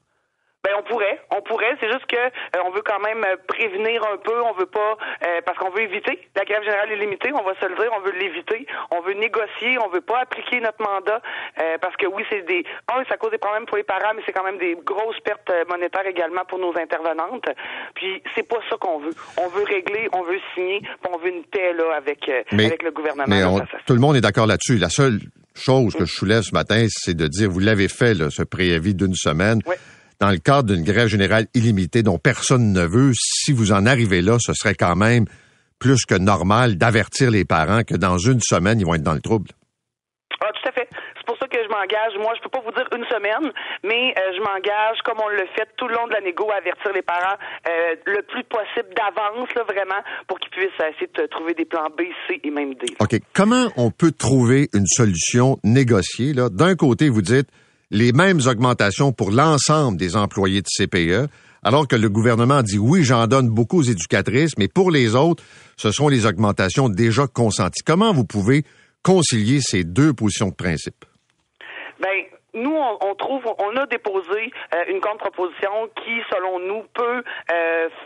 On pourrait. C'est juste que on veut quand même prévenir un peu. On veut pas parce qu'on veut éviter la grève générale illimitée. On va se le dire. On veut l'éviter. On veut négocier. On veut pas appliquer notre mandat parce que oui, ça cause des problèmes pour les parents, mais c'est quand même des grosses pertes monétaires également pour nos intervenantes. Puis c'est pas ça qu'on veut. On veut régler. On veut signer. Puis on veut une paix là avec le gouvernement. Mais tout le monde est d'accord là-dessus. La seule chose que je soulève ce matin, c'est de dire vous l'avez fait là, ce préavis d'une semaine. Oui. Dans le cadre d'une grève générale illimitée dont personne ne veut, si vous en arrivez là, ce serait quand même plus que normal d'avertir les parents que dans une semaine, ils vont être dans le trouble. Ah, tout à fait. C'est pour ça que je m'engage. Moi, je peux pas vous dire une semaine, mais je m'engage, comme on le fait tout le long de la négo, à avertir les parents le plus possible d'avance, là, vraiment, pour qu'ils puissent essayer de trouver des plans B, C et même D. OK. Comment on peut trouver une solution négociée, là? D'un côté, vous dites les mêmes augmentations pour l'ensemble des employés de CPE, alors que le gouvernement dit oui, j'en donne beaucoup aux éducatrices, mais pour les autres, ce sont les augmentations déjà consenties. Comment vous pouvez concilier ces deux positions de principe? Nous, on a déposé une contre-proposition qui, selon nous, peut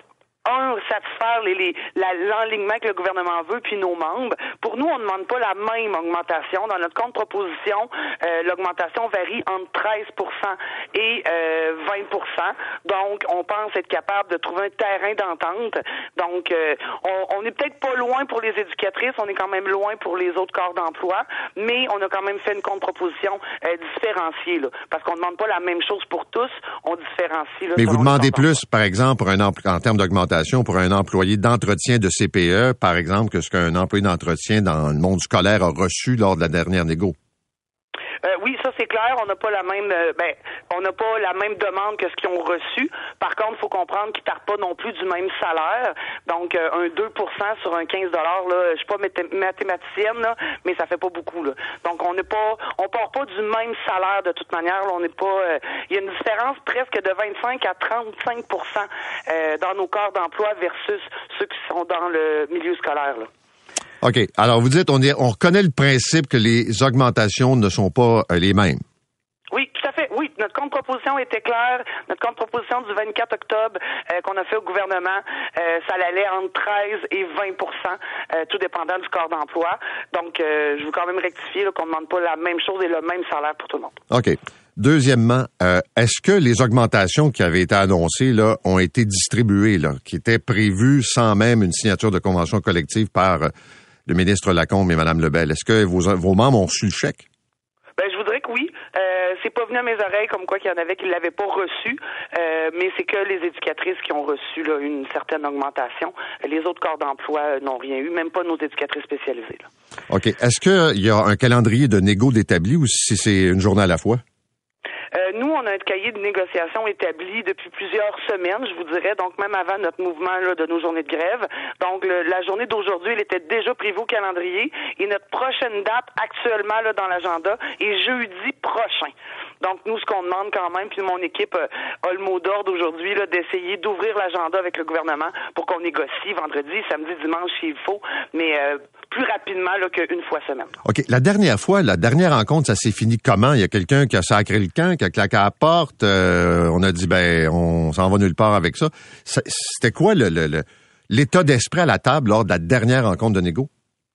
satisfaire l'enlignement que le gouvernement veut, puis nos membres. Pour nous, on ne demande pas la même augmentation. Dans notre contre-proposition, l'augmentation varie entre 13% et 20%. Donc, on pense être capable de trouver un terrain d'entente. Donc, on n'est peut-être pas loin pour les éducatrices, on est quand même loin pour les autres corps d'emploi, mais on a quand même fait une contre-proposition différenciée, là, parce qu'on ne demande pas la même chose pour tous, on différencie. Là, mais vous demandez plus, par exemple, en termes d'augmentation, pour un employé d'entretien de CPE, par exemple, que ce qu'un employé d'entretien dans le monde scolaire a reçu lors de la dernière négo? Oui, ça c'est clair. On n'a pas la même, on n'a pas la même demande que ce qu'ils ont reçu. Par contre, il faut comprendre qu'ils partent pas non plus du même salaire. Donc, un 2% sur un 15 $, là, je suis pas mathématicienne, là, mais ça fait pas beaucoup, là. Donc, on part pas du même salaire de toute manière. Là, on n'est pas, il y a une différence presque de 25 à 35% dans nos corps d'emploi versus ceux qui sont dans le milieu scolaire, là. OK. Alors, vous dites, on reconnaît le principe que les augmentations ne sont pas les mêmes. Oui, tout à fait. Oui, notre contre-proposition était claire. Notre contre-proposition du 24 octobre qu'on a fait au gouvernement, ça allait entre 13 et 20%, tout dépendant du corps d'emploi. Donc, je veux quand même rectifier là, qu'on ne demande pas la même chose et le même salaire pour tout le monde. OK. Deuxièmement, est-ce que les augmentations qui avaient été annoncées là ont été distribuées, là, qui étaient prévues sans même une signature de convention collective par le ministre Lacombe et Mme Lebel? Est-ce que vos membres ont reçu le chèque? Ben, je voudrais que oui. C'est pas venu à mes oreilles comme quoi qu'il y en avait qui ne l'avaient pas reçu, mais c'est que les éducatrices qui ont reçu là, une certaine augmentation. Les autres corps d'emploi n'ont rien eu, même pas nos éducatrices spécialisées. Là. OK. Est-ce qu'il y a un calendrier de négo d'établi ou si c'est une journée à la fois? Nous, on a un cahier de négociation établi depuis plusieurs semaines, je vous dirais, donc même avant notre mouvement là, de nos journées de grève. Donc, la journée d'aujourd'hui, elle était déjà prévue au calendrier et notre prochaine date actuellement là, dans l'agenda est jeudi prochain. Donc, nous, ce qu'on demande quand même, puis mon équipe a le mot d'ordre aujourd'hui là, d'essayer d'ouvrir l'agenda avec le gouvernement pour qu'on négocie vendredi, samedi, dimanche s'il faut, mais plus rapidement là, qu'une fois semaine. OK. La dernière rencontre, ça s'est fini comment? Il y a quelqu'un qui a sacré le camp, qui a claqué à la porte. On a dit, on s'en va nulle part avec ça. C'était quoi l'état d'esprit à la table lors de la dernière rencontre de négo?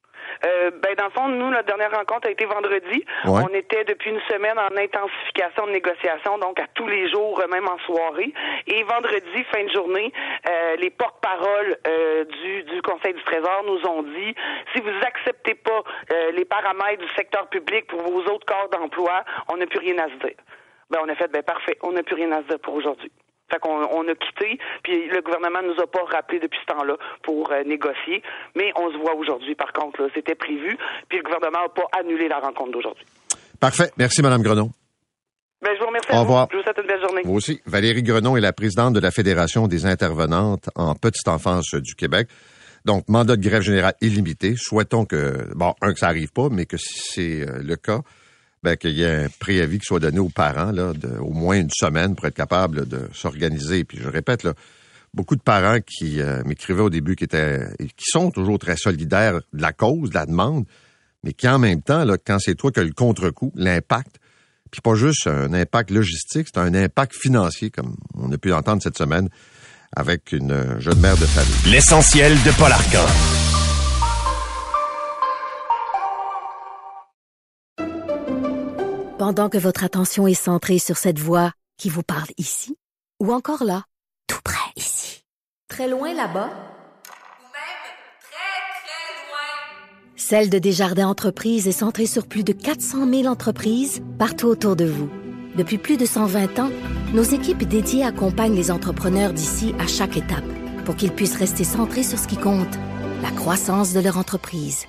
Dans le fond, nous, notre dernière rencontre a été vendredi. Ouais. On était depuis une semaine en intensification de négociation, donc à tous les jours, même en soirée. Et vendredi, fin de journée, les porte-paroles du Conseil du Trésor nous ont dit, si vous acceptez pas les paramètres du secteur public pour vos autres corps d'emploi, on n'a plus rien à se dire. On a fait, parfait, on n'a plus rien à se dire pour aujourd'hui. Fait qu'on a quitté, puis le gouvernement nous a pas rappelé depuis ce temps-là pour négocier, mais on se voit aujourd'hui, par contre, là, c'était prévu, puis le gouvernement n'a pas annulé la rencontre d'aujourd'hui. Parfait. Merci, Mme Grenon. Je vous remercie. Au revoir. Je vous souhaite une belle journée. Vous aussi. Valérie Grenon est la présidente de la Fédération des intervenantes en petite enfance du Québec. Donc, mandat de grève générale illimité. Souhaitons que, que ça arrive pas, mais que si c'est le cas, qu'il y ait un préavis qui soit donné aux parents, là, au moins une semaine pour être capable de s'organiser. Puis je répète, là, beaucoup de parents qui m'écrivaient au début qui sont toujours très solidaires de la cause, de la demande, mais qui en même temps, là, quand c'est toi qui as le contre-coup, l'impact, puis pas juste un impact logistique, c'est un impact financier, comme on a pu l'entendre cette semaine avec une jeune mère de famille. L'essentiel de Paul Arcan. Pendant que votre attention est centrée sur cette voix qui vous parle ici, ou encore là, tout près ici, très loin là-bas, ou même très, très loin, Celle de Desjardins Entreprises est centrée sur plus de 400 000 entreprises partout autour de vous. Depuis plus de 120 ans, nos équipes dédiées accompagnent les entrepreneurs d'ici à chaque étape pour qu'ils puissent rester centrés sur ce qui compte, la croissance de leur entreprise.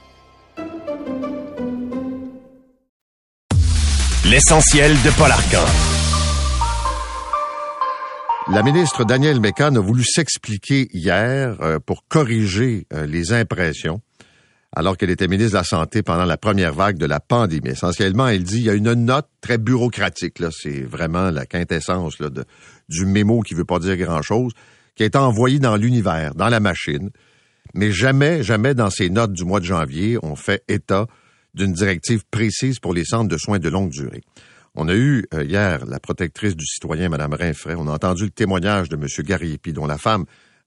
L'essentiel de Paul Arcan. La ministre Danielle Mécan a voulu s'expliquer hier pour corriger les impressions, alors qu'elle était ministre de la Santé pendant la première vague de la pandémie. Essentiellement, elle dit il y a une note très bureaucratique, là, c'est vraiment la quintessence là, du mémo qui veut pas dire grand-chose, qui a été envoyée dans l'univers, dans la machine, mais jamais dans ces notes du mois de janvier, on fait état d'une directive précise pour les centres de soins de longue durée. On a eu hier la protectrice du citoyen, Mme Rinfret. On a entendu le témoignage de M. Gariepi, dont la femme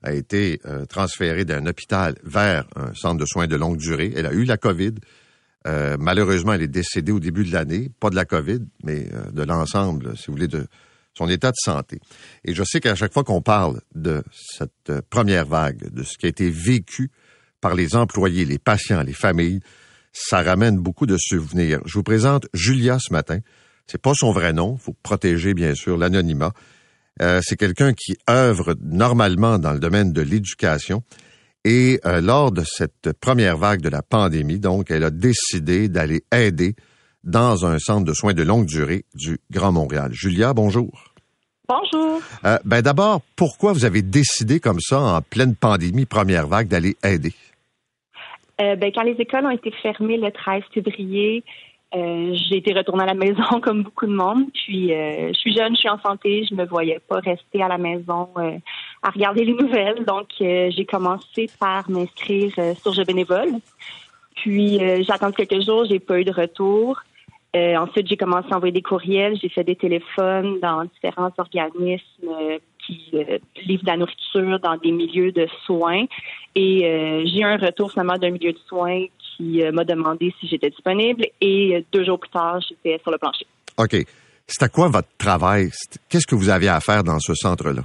a été transférée d'un hôpital vers un centre de soins de longue durée. Elle a eu la COVID. Malheureusement, elle est décédée au début de l'année, pas de la COVID, mais de l'ensemble, si vous voulez, de son état de santé. Et je sais qu'à chaque fois qu'on parle de cette première vague, de ce qui a été vécu par les employés, les patients, les familles, ça ramène beaucoup de souvenirs. Je vous présente Julia ce matin. C'est pas son vrai nom, faut protéger bien sûr l'anonymat. C'est quelqu'un qui œuvre normalement dans le domaine de l'éducation. Et lors de cette première vague de la pandémie, donc, elle a décidé d'aller aider dans un centre de soins de longue durée du Grand Montréal. Julia, bonjour. Bonjour. D'abord, pourquoi vous avez décidé comme ça, en pleine pandémie, première vague, d'aller aider? Quand les écoles ont été fermées le 13 février, j'ai été retournée à la maison comme beaucoup de monde. Puis, je suis jeune, je suis en santé, je me voyais pas rester à la maison à regarder les nouvelles. Donc, j'ai commencé par m'inscrire sur Je bénévole. Puis, j'ai attendu quelques jours, j'ai pas eu de retour. Ensuite, j'ai commencé à envoyer des courriels, j'ai fait des téléphones dans différents organismes qui livrent de la nourriture dans des milieux de soins. Et j'ai eu un retour finalement d'un milieu de soins qui m'a demandé si j'étais disponible. Et 2 jours plus tard, j'étais sur le plancher. OK. C'était quoi votre travail? Qu'est-ce que vous aviez à faire dans ce centre-là?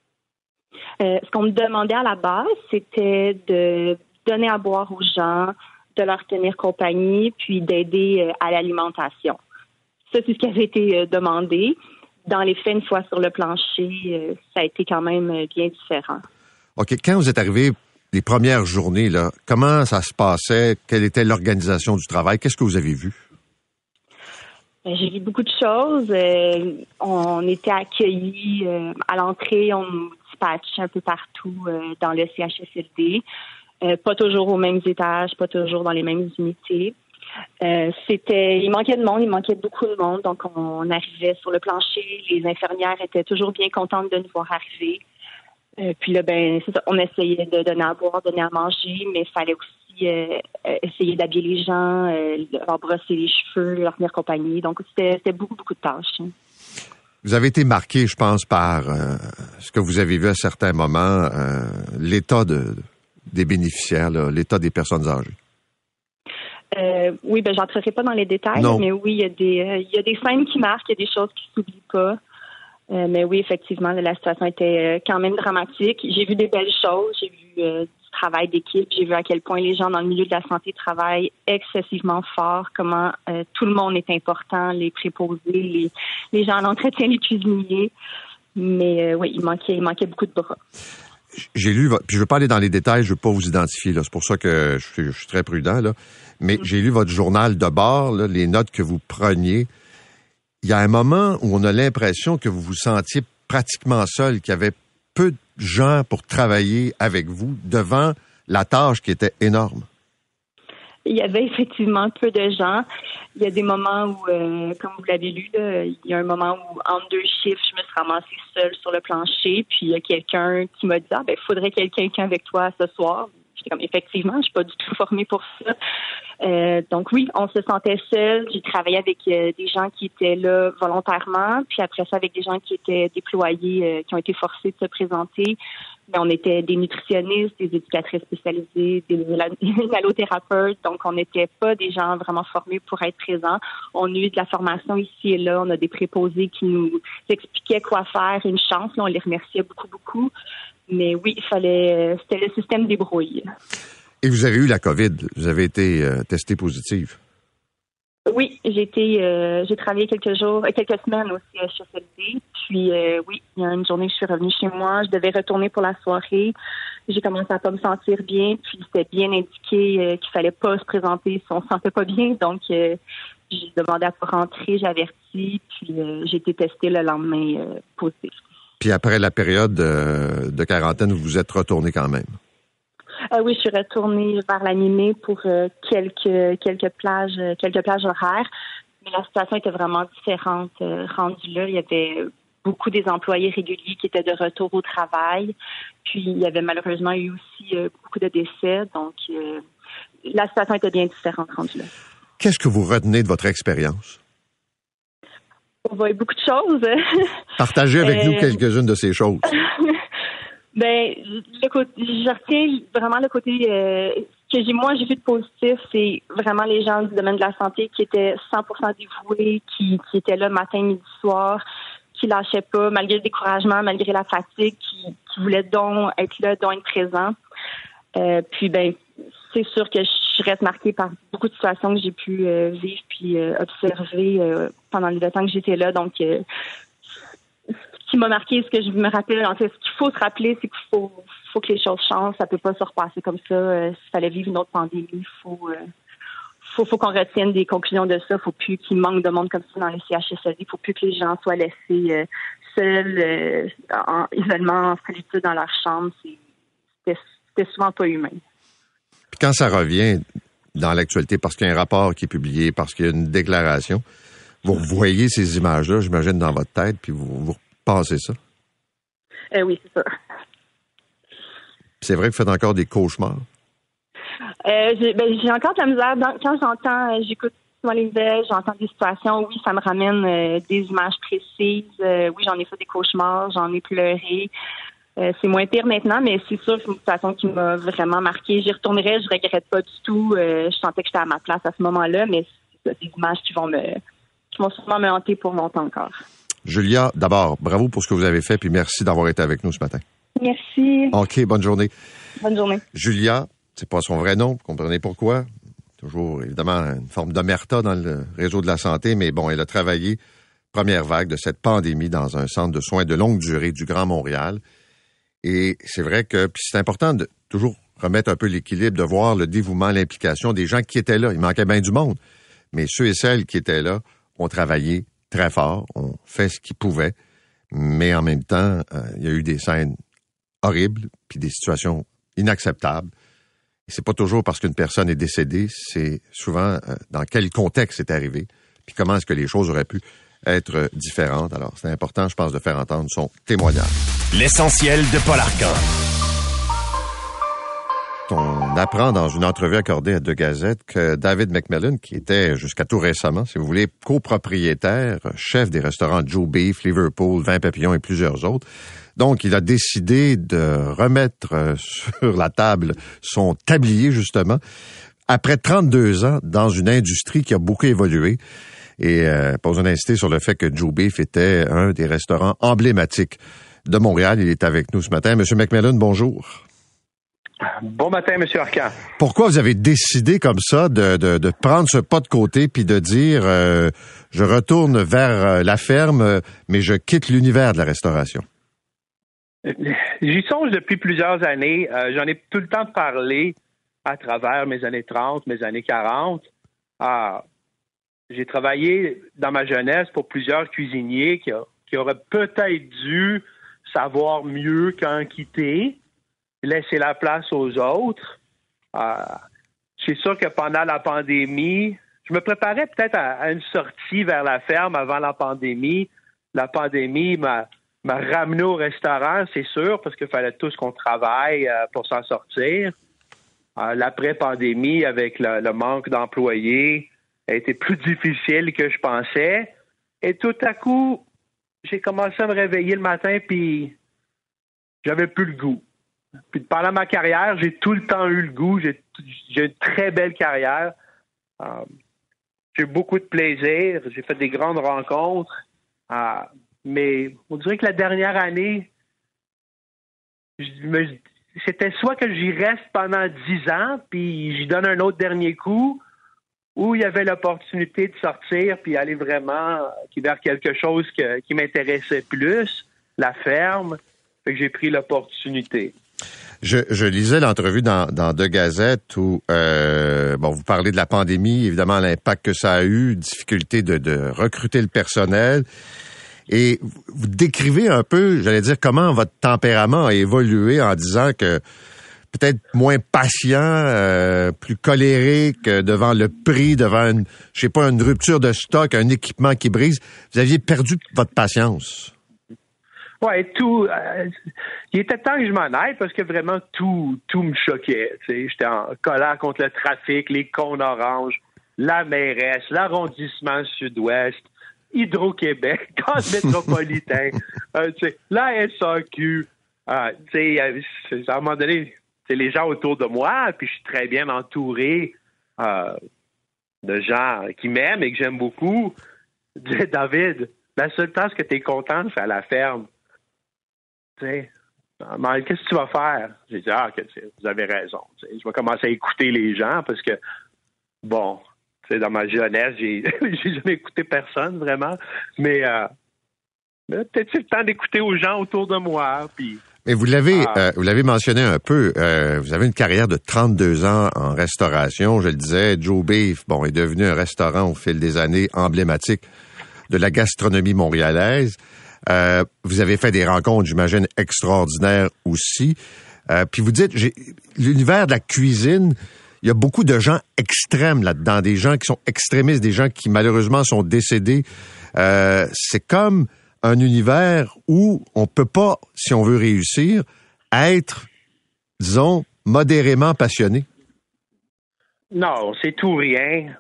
Ce qu'on me demandait à la base, c'était de donner à boire aux gens, de leur tenir compagnie, puis d'aider à l'alimentation. Ça, c'est ce qui avait été demandé. Dans les faits, une fois sur le plancher, ça a été quand même bien différent. OK. Quand vous êtes arrivé les premières journées, là, comment ça se passait? Quelle était l'organisation du travail? Qu'est-ce que vous avez vu? J'ai vu beaucoup de choses. On était accueillis à l'entrée, on nous dispatchait un peu partout dans le CHSLD. Pas toujours aux mêmes étages, pas toujours dans les mêmes unités. Il manquait de monde, il manquait beaucoup de monde. Donc, on arrivait sur le plancher. Les infirmières étaient toujours bien contentes de nous voir arriver. Puis là, c'est ça, on essayait de donner à boire, donner à manger, mais il fallait aussi essayer d'habiller les gens, leur brosser les cheveux, leur tenir compagnie. Donc, c'était beaucoup, beaucoup de tâches. Vous avez été marqué, je pense, par ce que vous avez vu à certains moments, l'état des bénéficiaires, là, l'état des personnes âgées. Oui, j'entrerai pas dans les détails, mais oui, il y a des scènes qui marquent, il y a des choses qui s'oublient pas. Mais oui, effectivement, la situation était quand même dramatique. J'ai vu des belles choses, j'ai vu du travail d'équipe, j'ai vu à quel point les gens dans le milieu de la santé travaillent excessivement fort, comment tout le monde est important, les préposés, les gens à l'entretien, les cuisiniers. Mais oui, il manquait beaucoup de bras. J'ai lu, puis je veux pas aller dans les détails, je veux pas vous identifier, là. C'est pour ça que je suis très prudent, là. Mais j'ai lu votre journal de bord, là, les notes que vous preniez. Il y a un moment où on a l'impression que vous vous sentiez pratiquement seul, qu'il y avait peu de gens pour travailler avec vous devant la tâche qui était énorme. Il y avait effectivement peu de gens. Il y a des moments où, comme vous l'avez lu, là, il y a un moment où, entre 2 chiffres, je me suis ramassée seule sur le plancher, puis il y a quelqu'un qui m'a dit « il faudrait quelqu'un avec toi ce soir ». J'étais comme « Effectivement, je suis pas du tout formée pour ça ». Donc oui, on se sentait seul. J'ai travaillé avec des gens qui étaient là volontairement, puis après ça avec des gens qui étaient déployés, qui ont été forcés de se présenter. Mais on était des nutritionnistes, des éducatrices spécialisées, des allothérapeutes, donc on n'était pas des gens vraiment formés pour être présents. On a eu de la formation ici et là, on a des préposés qui nous expliquaient quoi faire, une chance, là, on les remerciait beaucoup, beaucoup. Mais oui, c'était le système débrouille. Et vous avez eu la COVID, vous avez été testée positive. Oui, j'ai travaillé quelques semaines au CHSLD. Puis oui, il y a une journée que je suis revenue chez moi, je devais retourner pour la soirée. J'ai commencé à pas me sentir bien, puis c'était bien indiqué qu'il fallait pas se présenter si on se sentait pas bien. Donc j'ai demandé à pas rentrer, j'ai averti, puis j'ai été testée le lendemain positif. Puis après la période de quarantaine, vous vous êtes retourné quand même. Oui, je suis retournée vers la mi-mai pour quelques plages horaires. Mais la situation était vraiment différente. Rendu là, il y avait beaucoup des employés réguliers qui étaient de retour au travail. Puis, il y avait malheureusement eu aussi beaucoup de décès. Donc, la situation était bien différente rendu là. Qu'est-ce que vous retenez de votre expérience? On voit beaucoup de choses. Partagez avec nous quelques-unes de ces choses. Ben, je retiens vraiment le côté que j'ai vu de positif, c'est vraiment les gens du domaine de la santé qui étaient 100% dévoués, qui étaient là matin, midi, soir, qui lâchaient pas, malgré le découragement, malgré la fatigue, qui voulaient donc être là, donc être présents. Puis, ben, c'est sûr que je reste marquée par beaucoup de situations que j'ai pu vivre puis observer pendant les 2 ans que j'étais là. Donc, ce qui m'a marqué, ce que je me rappelle, en fait, ce qu'il faut se rappeler, c'est qu'il faut que les choses changent. Ça peut pas se repasser comme ça. S'il fallait vivre une autre pandémie, il faut qu'on retienne des conclusions de ça. Il faut plus qu'il manque de monde comme ça dans les CHSLD. Il faut plus que les gens soient laissés seuls, en isolement, en solitude dans leur chambre. C'était souvent pas humain. Puis quand ça revient dans l'actualité, parce qu'il y a un rapport qui est publié, parce qu'il y a une déclaration, vous voyez ces images-là, j'imagine, dans votre tête, puis vous repassez ça? Oui, c'est ça. C'est vrai que vous faites encore des cauchemars? J'ai encore de la misère. Quand j'écoute souvent les nouvelles, j'entends des situations, oui, ça me ramène des images précises. Oui, j'en ai fait des cauchemars, j'en ai pleuré. C'est moins pire maintenant, mais c'est sûr que c'est une situation qui m'a vraiment marquée. J'y retournerais, je regrette pas du tout. Je sentais que j'étais à ma place à ce moment-là, mais c'est des images qui vont sûrement me hanter pour longtemps encore. Julia, d'abord, bravo pour ce que vous avez fait, puis merci d'avoir été avec nous ce matin. Merci. OK, bonne journée. Bonne journée. Julia, c'est pas son vrai nom, vous comprenez pourquoi. Toujours, évidemment, une forme d'omerta dans le réseau de la santé, mais bon, elle a travaillé, première vague de cette pandémie, dans un centre de soins de longue durée du Grand Montréal. Et c'est vrai que puis c'est important de toujours remettre un peu l'équilibre, de voir le dévouement, l'implication des gens qui étaient là. Il manquait bien du monde, mais ceux et celles qui étaient là ont travaillé très fort, ont fait ce qu'ils pouvaient, mais en même temps, il y a eu des scènes horribles, puis des situations inacceptables. Et c'est pas toujours parce qu'une personne est décédée, c'est souvent dans quel contexte c'est arrivé, puis comment est-ce que les choses auraient pu être différentes. Alors, c'est important, je pense, de faire entendre son témoignage. L'essentiel de Paul Arcan. On apprend dans une entrevue accordée à Deux Gazettes que David McMillan, qui était jusqu'à tout récemment, si vous voulez, copropriétaire, chef des restaurants Joe Beef, Liverpool, Vin Papillon et plusieurs autres, donc il a décidé de remettre sur la table son tablier, justement, après 32 ans dans une industrie qui a beaucoup évolué. Et pas besoin d'insister sur le fait que Joe Beef était un des restaurants emblématiques de Montréal. Il est avec nous ce matin. Monsieur McMillan, bonjour. Bon matin, M. Arcan. Pourquoi vous avez décidé comme ça de prendre ce pas de côté puis de dire je retourne vers la ferme, mais je quitte l'univers de la restauration? J'y songe depuis plusieurs années. J'en ai tout le temps parlé à travers mes années 30, mes années 40. J'ai travaillé dans ma jeunesse pour plusieurs cuisiniers qui auraient peut-être dû savoir mieux quand quitter, laisser la place aux autres. C'est sûr que pendant la pandémie, je me préparais peut-être à une sortie vers la ferme avant la pandémie. La pandémie m'a ramené au restaurant, c'est sûr, parce qu'il fallait tous qu'on travaille pour s'en sortir. L'après-pandémie, avec le manque d'employés, a été plus difficile que je pensais. Et tout à coup, j'ai commencé à me réveiller le matin, puis j'avais plus le goût. Puis pendant ma carrière, j'ai tout le temps eu le goût. J'ai une très belle carrière. J'ai eu beaucoup de plaisir. J'ai fait des grandes rencontres. Mais on dirait que la dernière année, c'était soit que j'y reste pendant 10 ans, puis j'y donne un autre dernier coup, ou il y avait l'opportunité de sortir puis aller vraiment vers quelque chose qui m'intéressait plus, la ferme. Fait que j'ai pris l'opportunité. Je lisais l'entrevue dans Deux Gazettes où vous parlez de la pandémie, évidemment l'impact que ça a eu, difficulté de recruter le personnel. Et vous décrivez un peu, j'allais dire, comment votre tempérament a évolué en disant que peut-être moins patient, plus colérique devant le prix, devant une rupture de stock, un équipement qui brise. Vous aviez perdu votre patience. Ouais, tout. Il était temps que je m'en aille parce que vraiment tout me choquait. J'étais en colère contre le trafic, les cônes oranges, la mairesse, l'arrondissement sud-ouest, Hydro-Québec, Gaz métropolitain, la SAQ. Tu sais, à un moment donné, c'est les gens autour de moi, puis je suis très bien entouré de gens qui m'aiment et que j'aime beaucoup. Je disais, David, la seule place que tu es content, c'est à la ferme. Tu sais, qu'est-ce que tu vas faire? J'ai dit, vous avez raison. Tu sais, je vais commencer à écouter les gens parce que, bon, tu sais, dans ma jeunesse, j'ai jamais écouté personne, vraiment. Mais peut-être c'est le temps d'écouter aux gens autour de moi, puis... Mais vous l'avez mentionné un peu, vous avez une carrière de 32 ans en restauration. Je le disais, Joe Beef, est devenu un restaurant au fil des années emblématique de la gastronomie montréalaise. Vous avez fait des rencontres, j'imagine, extraordinaires aussi. Puis vous dites, l'univers de la cuisine, il y a beaucoup de gens extrêmes là-dedans, des gens qui sont extrémistes, des gens qui malheureusement sont décédés. C'est comme un univers où on peut pas, si on veut réussir, être, disons, modérément passionné. Non, c'est tout rien.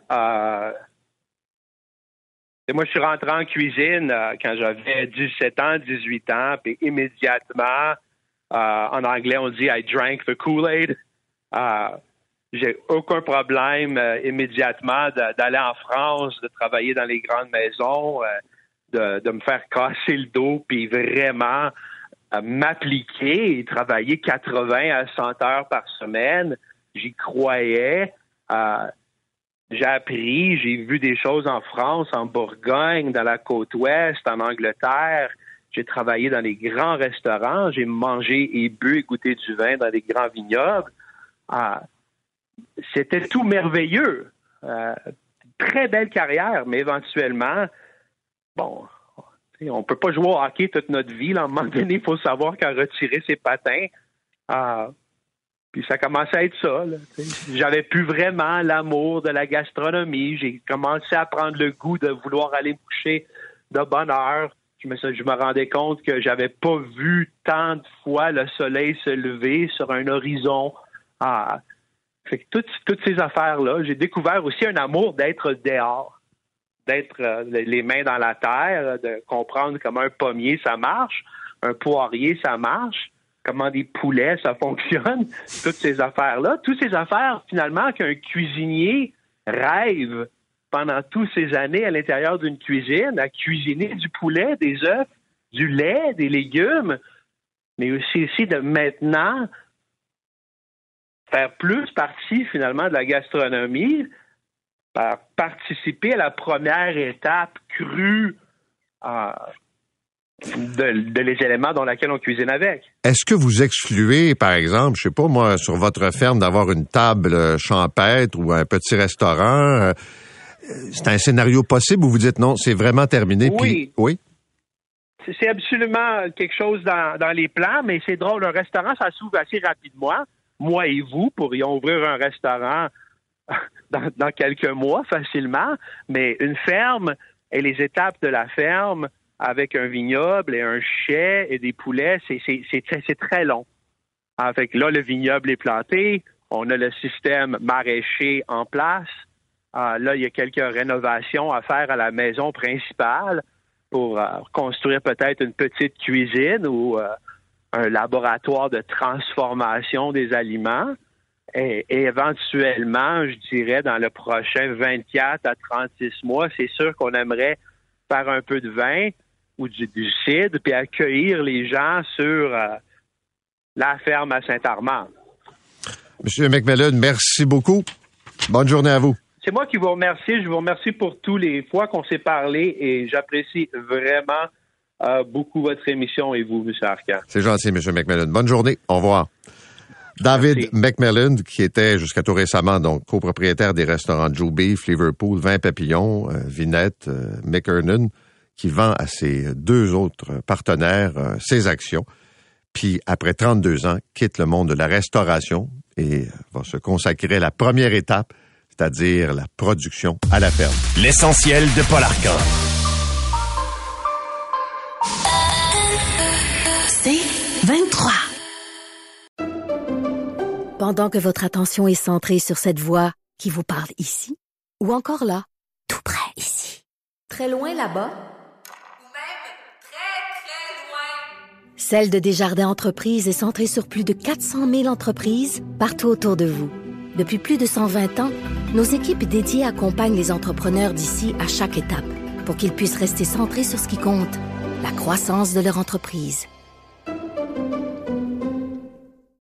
Moi, je suis rentré en cuisine quand j'avais 17 ans, 18 ans, puis immédiatement, en anglais, on dit « I drank the Kool-Aid ». J'ai aucun problème immédiatement d'aller en France, de travailler dans les grandes maisons, de me faire casser le dos, puis vraiment m'appliquer et travailler 80 à 100 heures par semaine. J'y croyais. J'ai appris, j'ai vu des choses en France, en Bourgogne, dans la côte ouest, en Angleterre. J'ai travaillé dans les grands restaurants. J'ai mangé et bu et goûté du vin dans les grands vignobles. C'était tout merveilleux. Très belle carrière, mais éventuellement, on peut pas jouer au hockey toute notre vie. Là. À un moment donné, il faut savoir quand retirer ses patins. Puis ça commençait à être ça. Là, j'avais plus vraiment l'amour de la gastronomie. J'ai commencé à prendre le goût de vouloir aller me coucher de bonne heure. Je me rendais compte que j'avais pas vu tant de fois le soleil se lever sur un horizon. Fait que toutes ces affaires-là, j'ai découvert aussi un amour d'être dehors, d'être les mains dans la terre, de comprendre comment un pommier, ça marche, un poirier, ça marche, comment des poulets, ça fonctionne, toutes ces affaires-là. Toutes ces affaires, finalement, qu'un cuisinier rêve pendant toutes ces années à l'intérieur d'une cuisine, à cuisiner du poulet, des œufs, du lait, des légumes, mais aussi de maintenant faire plus partie, finalement, de la gastronomie, participer à la première étape crue de les éléments dans lesquels on cuisine avec. Est-ce que vous excluez, par exemple, je sais pas moi, sur votre ferme, d'avoir une table champêtre ou un petit restaurant? C'est un scénario possible où vous dites non, c'est vraiment terminé? Oui. Puis, oui? C'est absolument quelque chose dans les plans, mais c'est drôle, un restaurant, ça s'ouvre assez rapidement. Moi et vous pourrions ouvrir un restaurant dans quelques mois facilement, mais une ferme et les étapes de la ferme avec un vignoble et un chai et des poulets, c'est très long. Fait que là, le vignoble est planté, on a le système maraîcher en place. Là, il y a quelques rénovations à faire à la maison principale pour construire peut-être une petite cuisine ou un laboratoire de transformation des aliments. Et éventuellement, je dirais, dans le prochain 24 à 36 mois, c'est sûr qu'on aimerait faire un peu de vin ou du cidre, puis accueillir les gens sur la ferme à Saint-Armand. Monsieur McMillan, merci beaucoup. Bonne journée à vous. C'est moi qui vous remercie. Je vous remercie pour tous les fois qu'on s'est parlé et j'apprécie vraiment beaucoup votre émission et vous, M. Arcan. C'est gentil, M. McMillan. Bonne journée. Au revoir. David McMillan, qui était jusqu'à tout récemment donc copropriétaire des restaurants Joe Beef, Liverpool, Vin Papillon, Vinette, McKernan, qui vend à ses deux autres partenaires ses actions. Puis, après 32 ans, quitte le monde de la restauration et va se consacrer à la première étape, c'est-à-dire la production à la ferme. L'essentiel de Paul Arcan. C'est 23. Pendant que votre attention est centrée sur cette voix qui vous parle ici, ou encore là, tout près ici, très loin là-bas, Ou même très, très loin. Celle de Desjardins Entreprises est centrée sur plus de 400 000 entreprises partout autour de vous. Depuis plus de 120 ans, nos équipes dédiées accompagnent les entrepreneurs d'ici à chaque étape pour qu'ils puissent rester centrés sur ce qui compte, la croissance de leur entreprise.